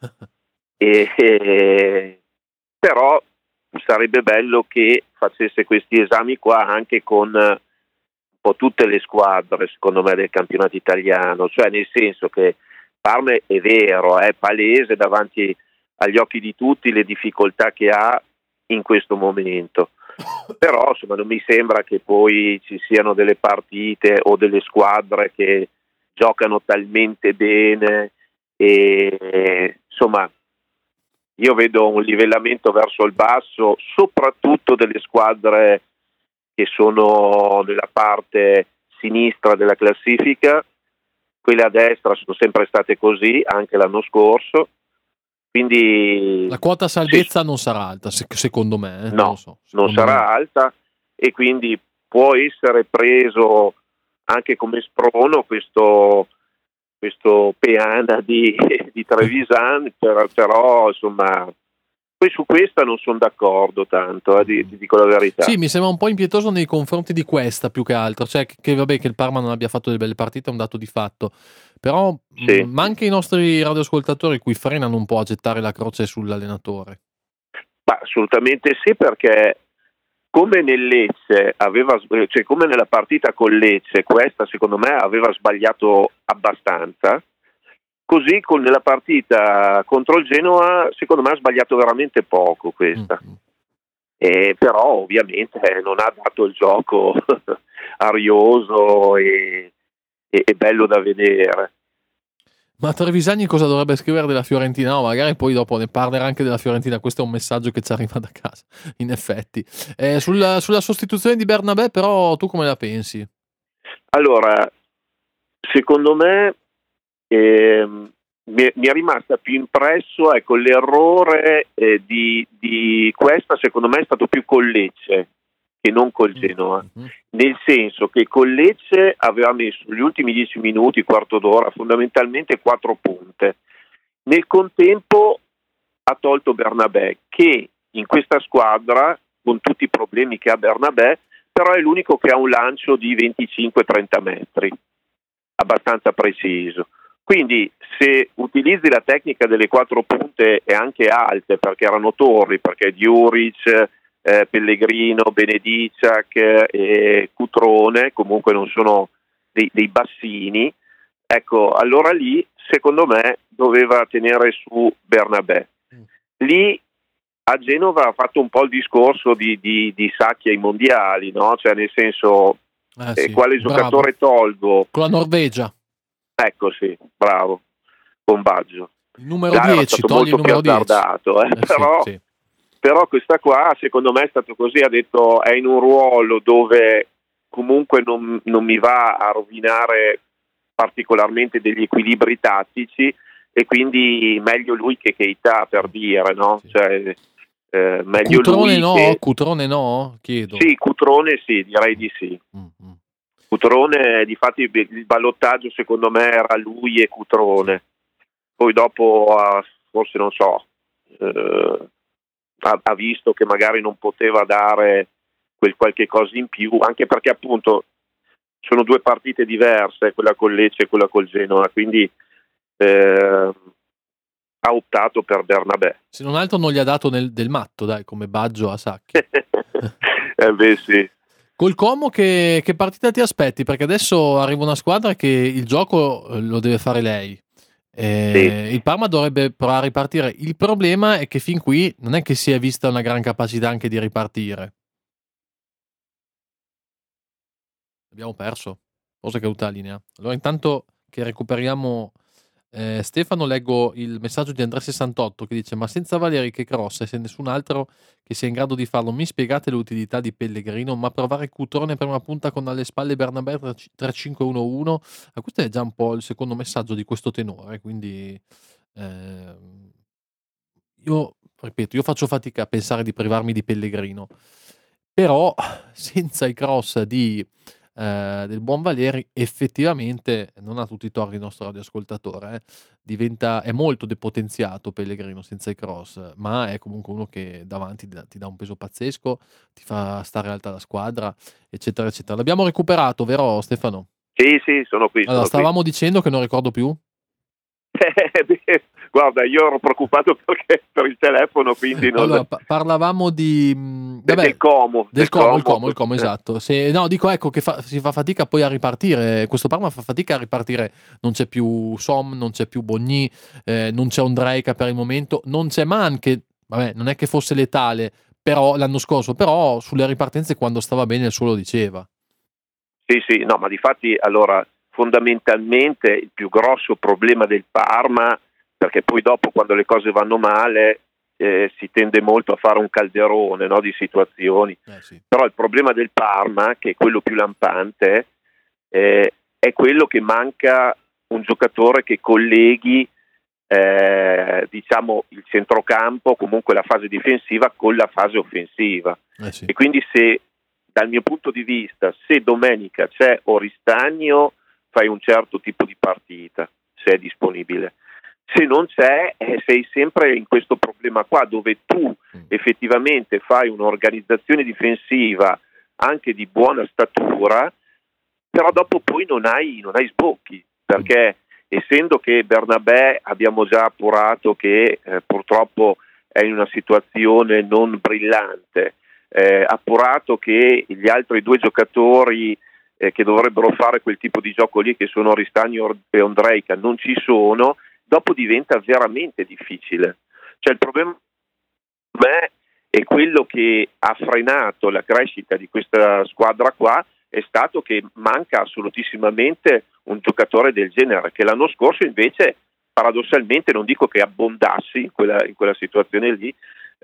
però sarebbe bello che facesse questi esami qua anche con un po' tutte le squadre, secondo me, del campionato italiano, cioè nel senso che Parma è vero, è palese davanti agli occhi di tutti le difficoltà che ha in questo momento, però insomma non mi sembra che poi ci siano delle partite o delle squadre che giocano talmente bene e insomma io vedo un livellamento verso il basso, soprattutto delle squadre che sono nella parte sinistra della classifica. Quelle a destra sono sempre state così, anche l'anno scorso. Quindi la quota salvezza non sarà alta, secondo me. No, non me. sarà alta, e quindi può essere preso anche come sprono questo peana di Trevisan, però insomma poi su questa non sono d'accordo tanto, ti dico la verità. Sì, mi sembra un po' impietoso nei confronti di questa più che altro, cioè che vabbè che il Parma non abbia fatto delle belle partite è un dato di fatto, però sì. Ma anche i nostri radioascoltatori qui frenano un po' a gettare la croce sull'allenatore. Ma assolutamente sì, perché come nel Lecce come nella partita con Lecce, questa secondo me aveva sbagliato abbastanza, così nella partita contro il Genoa secondo me ha sbagliato veramente poco questa. Però ovviamente non ha dato il gioco arioso e bello da vedere. Ma Trevisani cosa dovrebbe scrivere della Fiorentina? No, magari poi dopo ne parlerà anche della Fiorentina. Questo è un messaggio che ci arriva da casa, in effetti. Sulla sostituzione di Bernabé, però, tu come la pensi? Allora, secondo me mi è rimasta più impresso, ecco, l'errore di questa, secondo me è stato più con Lecce che non col Genoa, nel senso che con Lecce aveva messo gli ultimi 10 minuti, quarto d'ora, fondamentalmente 4 punte. Nel contempo ha tolto Bernabé, che in questa squadra, con tutti i problemi che ha Bernabé, però è l'unico che ha un lancio di 25-30 metri, abbastanza preciso. Quindi se utilizzi la tecnica delle 4 punte e anche alte, perché erano torri, perché Djuric, Pellegrino, Benediciak e Cutrone comunque non sono dei bassini, ecco, allora lì secondo me doveva tenere su Bernabé. Lì a Genova ha fatto un po' il discorso di Sacchi ai mondiali, no? Cioè nel senso sì, quale giocatore tolgo? Con la Norvegia. Ecco, sì, bravo, con Baggio. Il numero 10, togli il numero 10. Però, sì. Però questa qua secondo me è stato così, ha detto è in un ruolo dove comunque non mi va a rovinare particolarmente degli equilibri tattici, e quindi meglio lui che Keita, per dire, no? Sì. Cioè, meglio Cutrone lui no? che... Cutrone no? Chiedo. Sì, Cutrone sì, direi di sì. Cutrone, difatti il ballottaggio secondo me era lui e Cutrone, poi dopo forse non so, ha visto che magari non poteva dare quel qualche cosa in più, anche perché appunto sono 2 partite diverse, quella con Lecce e quella col Genoa, quindi ha optato per Bernabé. Se non altro non gli ha dato del matto, dai, come Baggio a Sacchi. Beh sì. Col Como che partita ti aspetti? Perché adesso arriva una squadra che il gioco lo deve fare lei. Sì. Il Parma dovrebbe provare a ripartire. Il problema è che fin qui non è che si è vista una gran capacità anche di ripartire. Abbiamo perso. Cosa che caduta la linea. Allora intanto che recuperiamo Stefano, leggo il messaggio di Andrea68 che dice: ma senza Valeri che cross e se nessun altro che sia in grado di farlo, mi spiegate l'utilità di Pellegrino? Ma provare Cutrone per una punta con alle spalle Bernabé 3-5-1-1, questo è già un po' il secondo messaggio di questo tenore, quindi io ripeto, io faccio fatica a pensare di privarmi di Pellegrino, però senza i cross del buon Valeri effettivamente non ha tutti i torti il nostro radioascoltatore, è molto depotenziato Pellegrino senza i cross, ma è comunque uno che davanti ti dà un peso pazzesco, ti fa stare alta la squadra, eccetera eccetera. L'abbiamo recuperato, vero Stefano? Sì, sono qui. Allora, stavamo dicendo che non ricordo più. Guarda, io ero preoccupato perché per il telefono, quindi non... Allora, parlavamo di del Como. Il Como, esatto. Dico, ecco, che si fa fatica poi a ripartire. Questo Parma fa fatica a ripartire. Non c'è più Som, non c'è più Bogny, non c'è Ondrejka per il momento, non c'è Man, che vabbè, non è che fosse letale però l'anno scorso, però sulle ripartenze quando stava bene il suo lo diceva. Sì, no, ma difatti allora fondamentalmente il più grosso problema del Parma, perché poi dopo quando le cose vanno male si tende molto a fare un calderone, no, di situazioni, sì. Però il problema del Parma, che è quello più lampante, è quello che manca un giocatore che colleghi diciamo il centrocampo, comunque la fase difensiva con la fase offensiva, sì. E quindi se dal mio punto di vista, se domenica c'è Oristagno, fai un certo tipo di partita, se è disponibile. Se non c'è, sei sempre in questo problema qua, dove tu effettivamente fai un'organizzazione difensiva anche di buona statura, però dopo poi non hai sbocchi, perché essendo che Bernabé abbiamo già appurato che purtroppo è in una situazione non brillante, appurato che gli altri due giocatori che dovrebbero fare quel tipo di gioco lì, che sono Oristagno e Ondrejka, non ci sono, dopo diventa veramente difficile. Cioè il problema per me è quello che ha frenato la crescita di questa squadra qua, è stato che manca assolutissimamente un giocatore del genere, che l'anno scorso invece paradossalmente, non dico che abbondassi in quella situazione lì,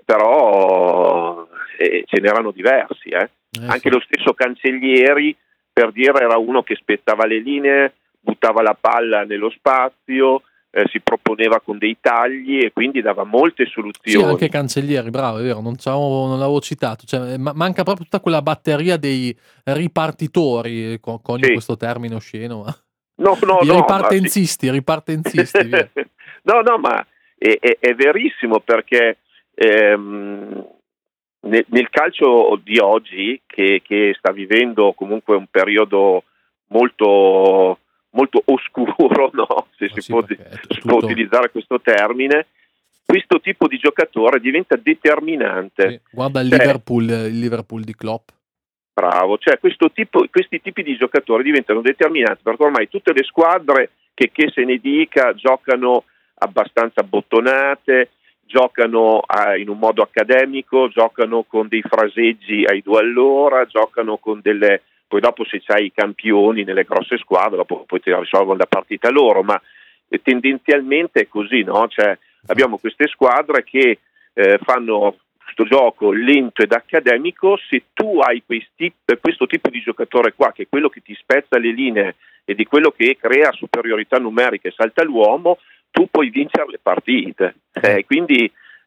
però ce n'erano diversi. Anche sì. Lo stesso Cancellieri, per dire, era uno che spezzava le linee, buttava la palla nello spazio, si proponeva con dei tagli e quindi dava molte soluzioni. Sì, anche Cancellieri, bravo, è vero, non l'avevo citato, cioè, manca proprio tutta quella batteria dei ripartitori, conio questo termine osceno, ma... ripartenzisti. Via. No, ma è verissimo, perché nel calcio di oggi, che sta vivendo comunque un periodo molto molto oscuro, no? Se si può utilizzare questo termine, questo tipo di giocatore diventa determinante. Sì, guarda il Liverpool di Klopp. Bravo, cioè questi tipi di giocatori diventano determinanti, perché ormai tutte le squadre che se ne dica giocano abbastanza bottonate, giocano in un modo accademico, giocano con dei fraseggi ai 2 all'ora, giocano con delle... Poi dopo, se c'hai i campioni nelle grosse squadre, dopo poi ti risolvono la partita loro, ma tendenzialmente è così, no? Cioè abbiamo queste squadre che fanno questo gioco lento ed accademico. Se tu hai questo tipo di giocatore qua, che è quello che ti spezza le linee e di quello che crea superiorità numerica e salta l'uomo, tu puoi vincere le partite. Quindi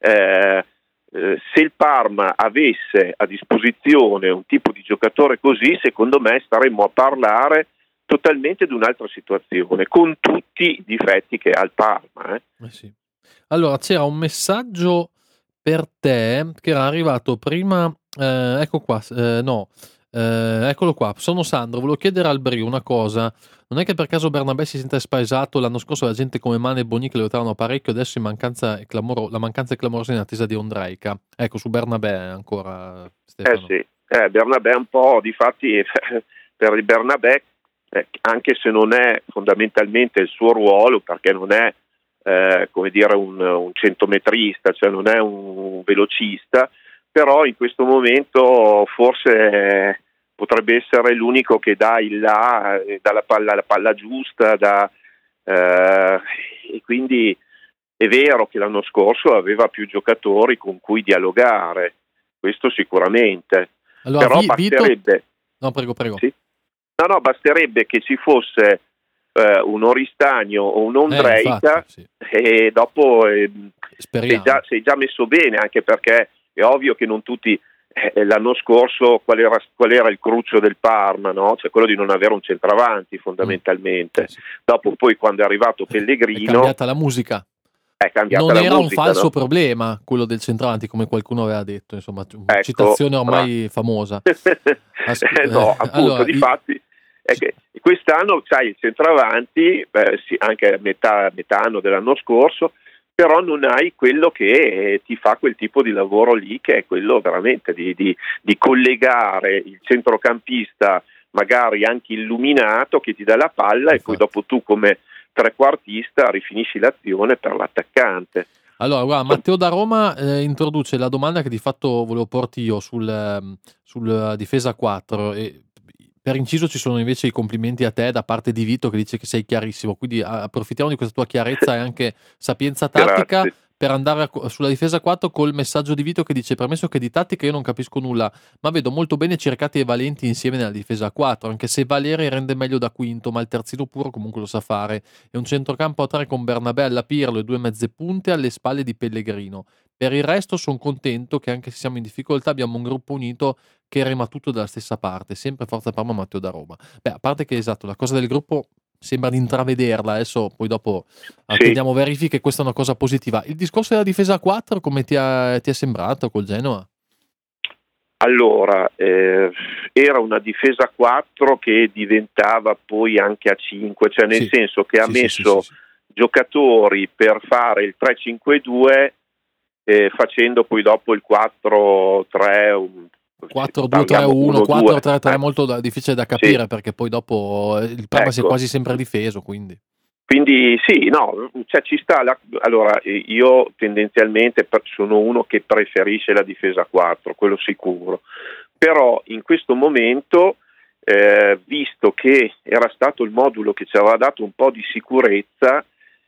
se il Parma avesse a disposizione un tipo di giocatore così, secondo me staremmo a parlare totalmente di un'altra situazione, con tutti i difetti che ha il Parma. Sì. Allora, c'era un messaggio per te che era arrivato prima, ecco qua, eccolo qua. Sono Sandro, volevo chiedere al Brio una cosa: non è che per caso Bernabé si sente spaesato? L'anno scorso la gente come Mane e Bogny che lo aiutavano parecchio, adesso la mancanza è clamorosa in attesa di Ondrejka. Ecco, su Bernabé ancora, Stefano. Sì, Bernabé un po', difatti per il Bernabé, anche se non è fondamentalmente il suo ruolo, perché non è come dire un centometrista, cioè non è un velocista, però in questo momento forse potrebbe essere l'unico che dà il là, dà la palla giusta, e quindi è vero che l'anno scorso aveva più giocatori con cui dialogare, questo sicuramente. Allora, però basterebbe... No, prego. Sì? No, basterebbe che ci fosse un Oristagno o un Ondrejka, sì. E dopo sei già messo bene, anche perché è ovvio che non tutti l'anno scorso qual era il cruccio del Parma, no? Cioè quello di non avere un centravanti fondamentalmente. Sì. Dopo poi quando è arrivato Pellegrino è cambiata la musica. Non era un falso no? problema quello del centravanti, come qualcuno aveva detto, insomma, ecco, citazione ormai famosa. No, appunto, allora, difatti Quest'anno c'hai il centravanti, sì, anche a metà anno dell'anno scorso, però non hai quello che ti fa quel tipo di lavoro lì, che è quello veramente di collegare il centrocampista magari anche illuminato che ti dà la palla e poi dopo tu come trequartista rifinisci l'azione per l'attaccante. Allora, guarda, Matteo da Roma introduce la domanda che di fatto volevo porti io sul difesa 4 e per inciso ci sono invece i complimenti a te da parte di Vito che dice che sei chiarissimo, quindi approfittiamo di questa tua chiarezza e anche sapienza tattica. Grazie. Per andare sulla difesa 4 col messaggio di Vito che dice: premesso che di tattica io non capisco nulla, ma vedo molto bene Cercati e Valenti insieme nella difesa 4, anche se Valeri rende meglio da quinto, ma il terzino puro comunque lo sa fare, e un centrocampo a 3 con Bernabé alla Pirlo e 2 mezze punte alle spalle di Pellegrino. Per il resto sono contento che anche se siamo in difficoltà abbiamo un gruppo unito che rema tutto dalla stessa parte, sempre Forza Parma, Matteo da Roma. Beh, a parte che esatto, la cosa del gruppo sembra di intravederla, adesso poi dopo attendiamo verifiche, questa è una cosa positiva. Il discorso della difesa a 4 come ti è sembrato col Genoa? Allora, era una difesa 4 che diventava poi anche a 5, cioè nel senso che ha messo giocatori per fare il 3-5-2 facendo poi dopo il 4-3 4-2-3-1, 4-3-3 molto difficile da capire perché poi dopo il Parma si è quasi sempre difeso, quindi sì, no, cioè ci sta allora io tendenzialmente sono uno che preferisce la difesa 4, quello sicuro, però in questo momento visto che era stato il modulo che ci aveva dato un po' di sicurezza,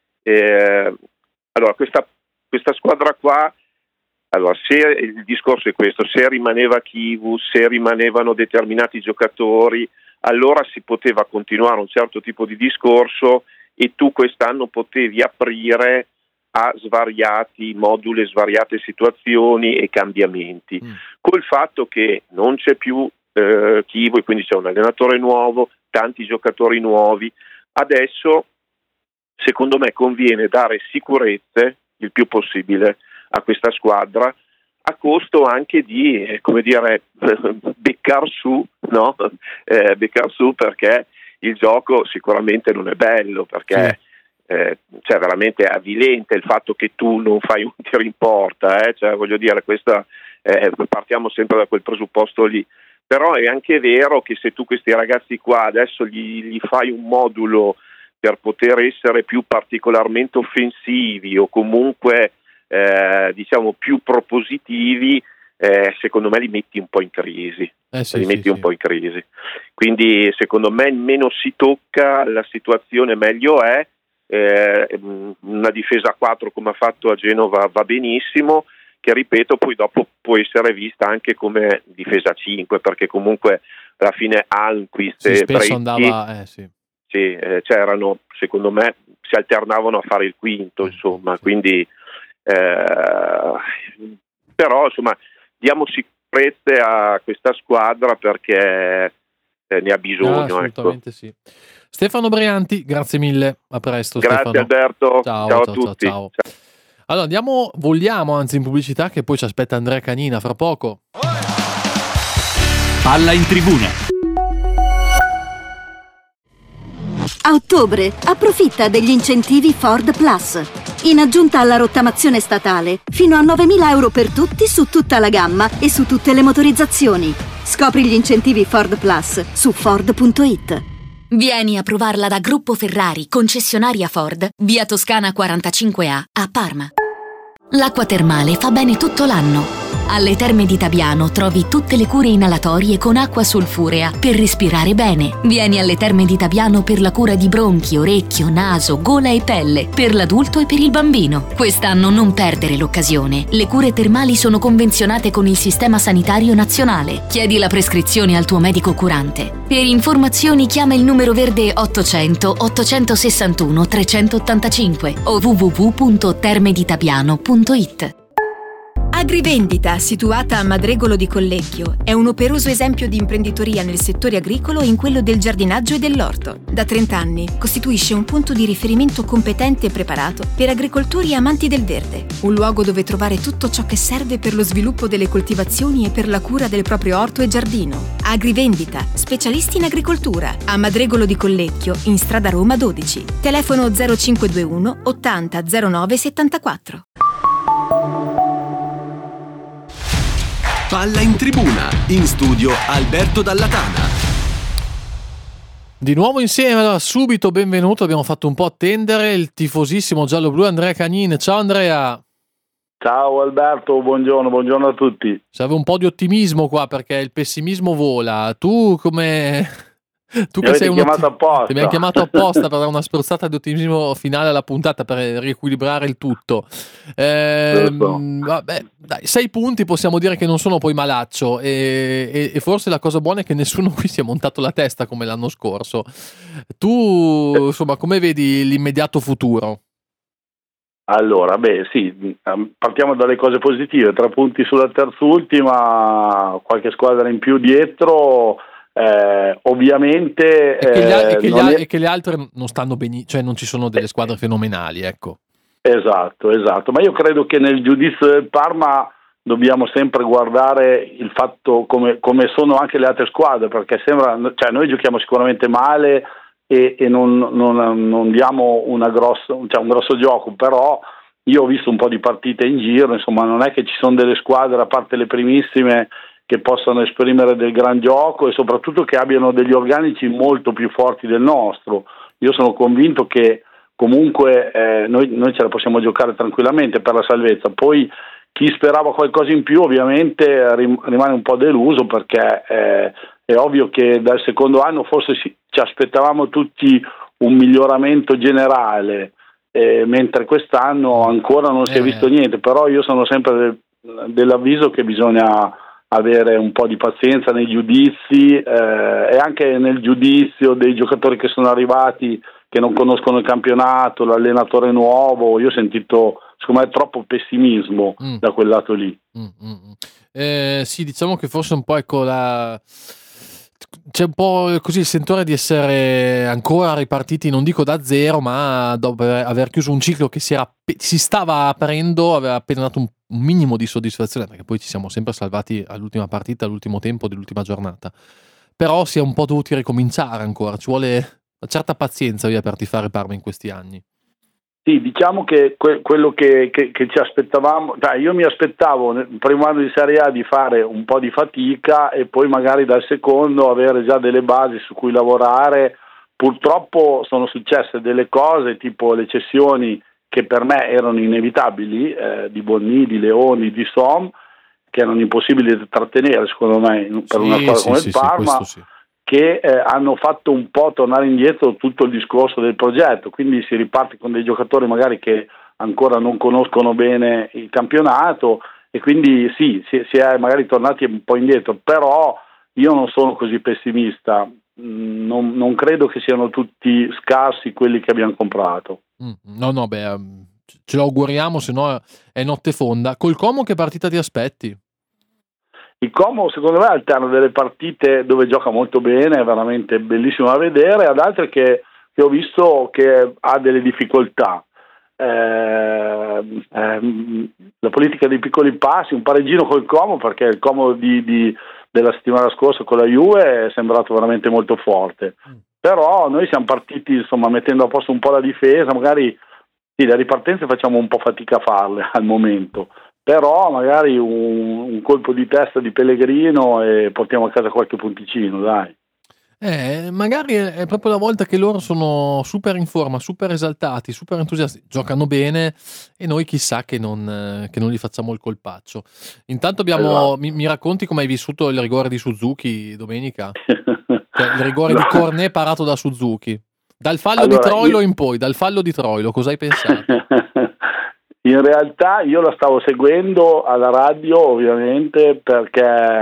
allora questa squadra qua, allora, se il discorso è questo, se rimaneva Chivu, se rimanevano determinati giocatori, allora si poteva continuare un certo tipo di discorso e tu quest'anno potevi aprire a svariati moduli, svariate situazioni e cambiamenti. Col fatto che non c'è più Chivu e quindi c'è un allenatore nuovo, tanti giocatori nuovi, adesso secondo me conviene dare sicurezze il più possibile a questa squadra, a costo anche di, come dire, beccar su, no? Beccar su, perché il gioco sicuramente non è bello, perché cioè veramente è avvilente il fatto che tu non fai un tiro in porta, cioè voglio dire, questa partiamo sempre da quel presupposto lì. Però è anche vero che se tu questi ragazzi qua adesso gli fai un modulo per poter essere più particolarmente offensivi o comunque diciamo più propositivi, secondo me li metti un po' in crisi. Un po' in crisi. Quindi secondo me meno si tocca la situazione meglio è. Una difesa a 4 come ha fatto a Genova va benissimo, che ripeto poi dopo può essere vista anche come difesa 5, perché comunque alla fine Almqvist e spesso Brecchi andava c'erano, secondo me si alternavano a fare il quinto, insomma, quindi però insomma diamo sicurezze a questa squadra perché ne ha bisogno. Assolutamente sì. Stefano Brianti, grazie mille, a presto. Grazie Stefano. Alberto, ciao a tutti. Ciao. Allora vogliamo in pubblicità, che poi ci aspetta Andrea Canina fra poco. Palla in tribuna. A ottobre approfitta degli incentivi Ford Plus. In aggiunta alla rottamazione statale, fino a 9.000 euro per tutti su tutta la gamma e su tutte le motorizzazioni. Scopri gli incentivi Ford Plus su Ford.it. Vieni a provarla da Gruppo Ferrari, concessionaria Ford, via Toscana 45A, a Parma. L'acqua termale fa bene tutto l'anno. Alle Terme di Tabiano trovi tutte le cure inalatorie con acqua solfurea per respirare bene. Vieni alle Terme di Tabiano per la cura di bronchi, orecchio, naso, gola e pelle, per l'adulto e per il bambino. Quest'anno non perdere l'occasione. Le cure termali sono convenzionate con il Sistema Sanitario Nazionale. Chiedi la prescrizione al tuo medico curante. Per informazioni chiama il numero verde 800 861 385 o www.termeditabiano.it. A Agrivendita, situata a Madregolo di Collecchio, è un operoso esempio di imprenditoria nel settore agricolo e in quello del giardinaggio e dell'orto. Da 30 anni costituisce un punto di riferimento competente e preparato per agricoltori e amanti del verde. Un luogo dove trovare tutto ciò che serve per lo sviluppo delle coltivazioni e per la cura del proprio orto e giardino. Agrivendita, specialisti in agricoltura, a Madregolo di Collecchio, in strada Roma 12. Telefono 0521 80 09 74. Palla in tribuna, in studio Alberto Dallatana. Di nuovo insieme, allora, subito benvenuto, abbiamo fatto un po' attendere il tifosissimo giallo-blu Andrea Cagnin. Ciao Andrea. Ciao Alberto, buongiorno a tutti. Serve un po' di ottimismo qua perché il pessimismo vola. Tu come... Tu che sei chiamato apposta. Ti abbiamo chiamato apposta per dare una spruzzata di ottimismo finale alla puntata per riequilibrare il tutto. Vabbè, dai, 6 punti possiamo dire che non sono poi malaccio e forse la cosa buona è che nessuno qui si è montato la testa come l'anno scorso. Tu insomma come vedi l'immediato futuro? Allora, sì, partiamo dalle cose positive. 3 punti sulla terzultima, qualche squadra in più dietro. Ovviamente che le altre non stanno bene, cioè non ci sono delle squadre fenomenali, ecco. Esatto, ma io credo che nel giudizio del Parma dobbiamo sempre guardare il fatto come sono anche le altre squadre, perché sembra, cioè noi giochiamo sicuramente male e non diamo un grosso gioco, però io ho visto un po' di partite in giro, insomma non è che ci sono delle squadre, a parte le primissime, che possano esprimere del gran gioco e soprattutto che abbiano degli organici molto più forti del nostro. Io sono convinto che comunque noi ce la possiamo giocare tranquillamente per la salvezza. Poi chi sperava qualcosa in più ovviamente rimane un po' deluso, perché è ovvio che dal secondo anno forse ci aspettavamo tutti un miglioramento generale, mentre quest'anno ancora non si è visto niente. Però io sono sempre dell'avviso che bisogna avere un po' di pazienza nei giudizi e anche nel giudizio dei giocatori che sono arrivati, che non conoscono il campionato, l'allenatore nuovo. Io ho sentito, secondo me, troppo pessimismo da quel lato lì. Sì, diciamo che forse un po' c'è un po' così il sentore di essere ancora ripartiti, non dico da zero, ma dopo aver chiuso un ciclo che si stava aprendo, aveva appena dato un minimo di soddisfazione, perché poi ci siamo sempre salvati all'ultima partita, all'ultimo tempo dell'ultima giornata. Però si è un po' dovuti ricominciare ancora, ci vuole una certa pazienza per tifare Parma in questi anni. Sì, diciamo che quello che ci aspettavamo, io mi aspettavo nel primo anno di Serie A di fare un po' di fatica e poi magari dal secondo avere già delle basi su cui lavorare. Purtroppo sono successe delle cose, tipo le cessioni che per me erano inevitabili, di Bonni, di Leoni, di Som, che erano impossibili da trattenere secondo me per una squadra come il Parma. Che hanno fatto un po' tornare indietro tutto il discorso del progetto, quindi si riparte con dei giocatori magari che ancora non conoscono bene il campionato e quindi sì, si è magari tornati un po' indietro, però io non sono così pessimista, non credo che siano tutti scarsi quelli che abbiamo comprato. No, ce lo auguriamo, se no è notte fonda. Col Como che partita ti aspetti? Il Como secondo me alterna delle partite dove gioca molto bene, è veramente bellissimo da vedere, ad altre che ho visto che ha delle difficoltà. La politica dei piccoli passi, un pareggino col Como, perché il Como della settimana scorsa con la Juve è sembrato veramente molto forte. Però noi siamo partiti insomma mettendo a posto un po' la difesa, magari sì, le ripartenze facciamo un po' fatica a farle al momento. Però magari un colpo di testa di Pellegrino e portiamo a casa qualche punticino, dai. Magari è proprio la volta che loro sono super in forma, super esaltati, super entusiasti, giocano bene e noi chissà che non gli facciamo il colpaccio. Intanto mi racconti come hai vissuto il rigore di Suzuki domenica? Cioè, il rigore di Cornet parato da Suzuki. Dal fallo di Troilo in poi, dal fallo di Troilo, cosa hai pensato? In realtà io la stavo seguendo alla radio ovviamente perché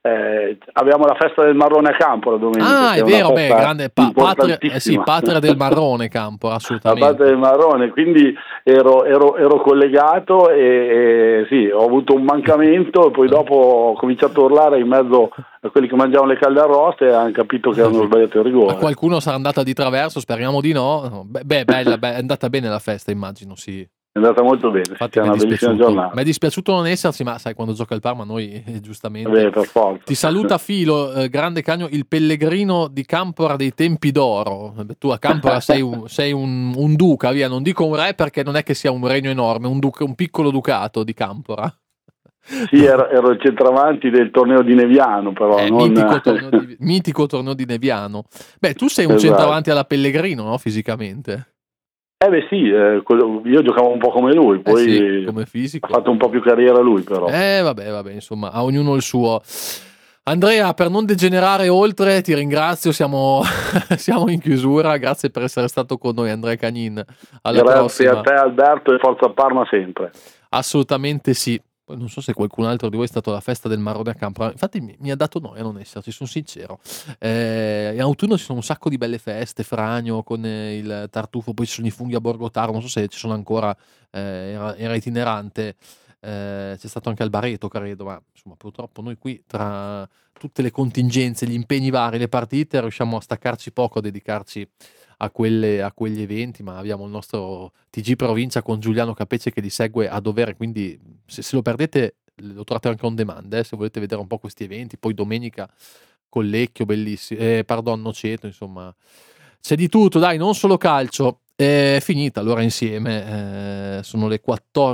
abbiamo la festa del marrone a Campora domenica. È vero, grande patria del marrone Campora, La assolutamente. patria del marrone, quindi ero collegato e sì, ho avuto un mancamento e poi dopo ho cominciato a urlare in mezzo a quelli che mangiavano le calde arroste e hanno capito che avevano sbagliato il rigore. A qualcuno sarà andata di traverso, speriamo di no. Bella, è andata bene la festa, immagino, sì. È andata molto bene, infatti è una bellissima giornata. Mi è dispiaciuto non esserci, ma sai, quando gioca il Parma noi giustamente. Per forza. Ti saluta Filo, grande Cagno, il pellegrino di Campora dei tempi d'oro. Tu a Campora sei un duca, via, non dico un re perché non è che sia un regno enorme, un piccolo ducato di Campora. Sì, ero il centravanti del torneo di Neviano, però mitico torneo di Neviano. Beh, tu sei un Esatto. centravanti alla Pellegrino, no? Fisicamente. Sì, io giocavo un po' come lui, poi sì, come fisico. ha fatto un po' più carriera lui però. Vabbè, insomma, a ognuno il suo. Andrea, per non degenerare oltre, ti ringrazio, siamo in chiusura, grazie per essere stato con noi, Andrea Cagnin. Alla Grazie prossima. a te Alberto e forza Parma sempre. Assolutamente sì. Poi non so se qualcun altro di voi è stato alla festa del Marrone a Campora, infatti mi ha dato noia non esserci, sono sincero. In autunno ci sono un sacco di belle feste, Fragno con il tartufo, poi ci sono i funghi a Borgotaro, non so se ci sono ancora, era itinerante, c'è stato anche al Bareto credo, ma insomma purtroppo noi qui tra tutte le contingenze, gli impegni vari, le partite riusciamo a staccarci poco, a dedicarci a quegli eventi, ma abbiamo il nostro TG Provincia con Giuliano Capece che li segue a dovere, quindi se lo perdete lo trovate anche on demand, se volete vedere un po' questi eventi. Poi domenica Collecchio, bellissimo, Noceto, insomma c'è di tutto, dai, non solo calcio. È finita allora insieme, sono le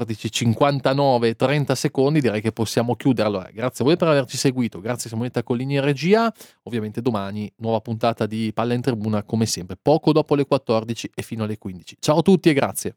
14:59, 30 secondi, direi che possiamo chiudere. Allora, grazie a voi per averci seguito, grazie Simonetta Collini in regia. Ovviamente domani nuova puntata di Palla in Tribuna come sempre, poco dopo le 14 e fino alle 15. Ciao a tutti e grazie.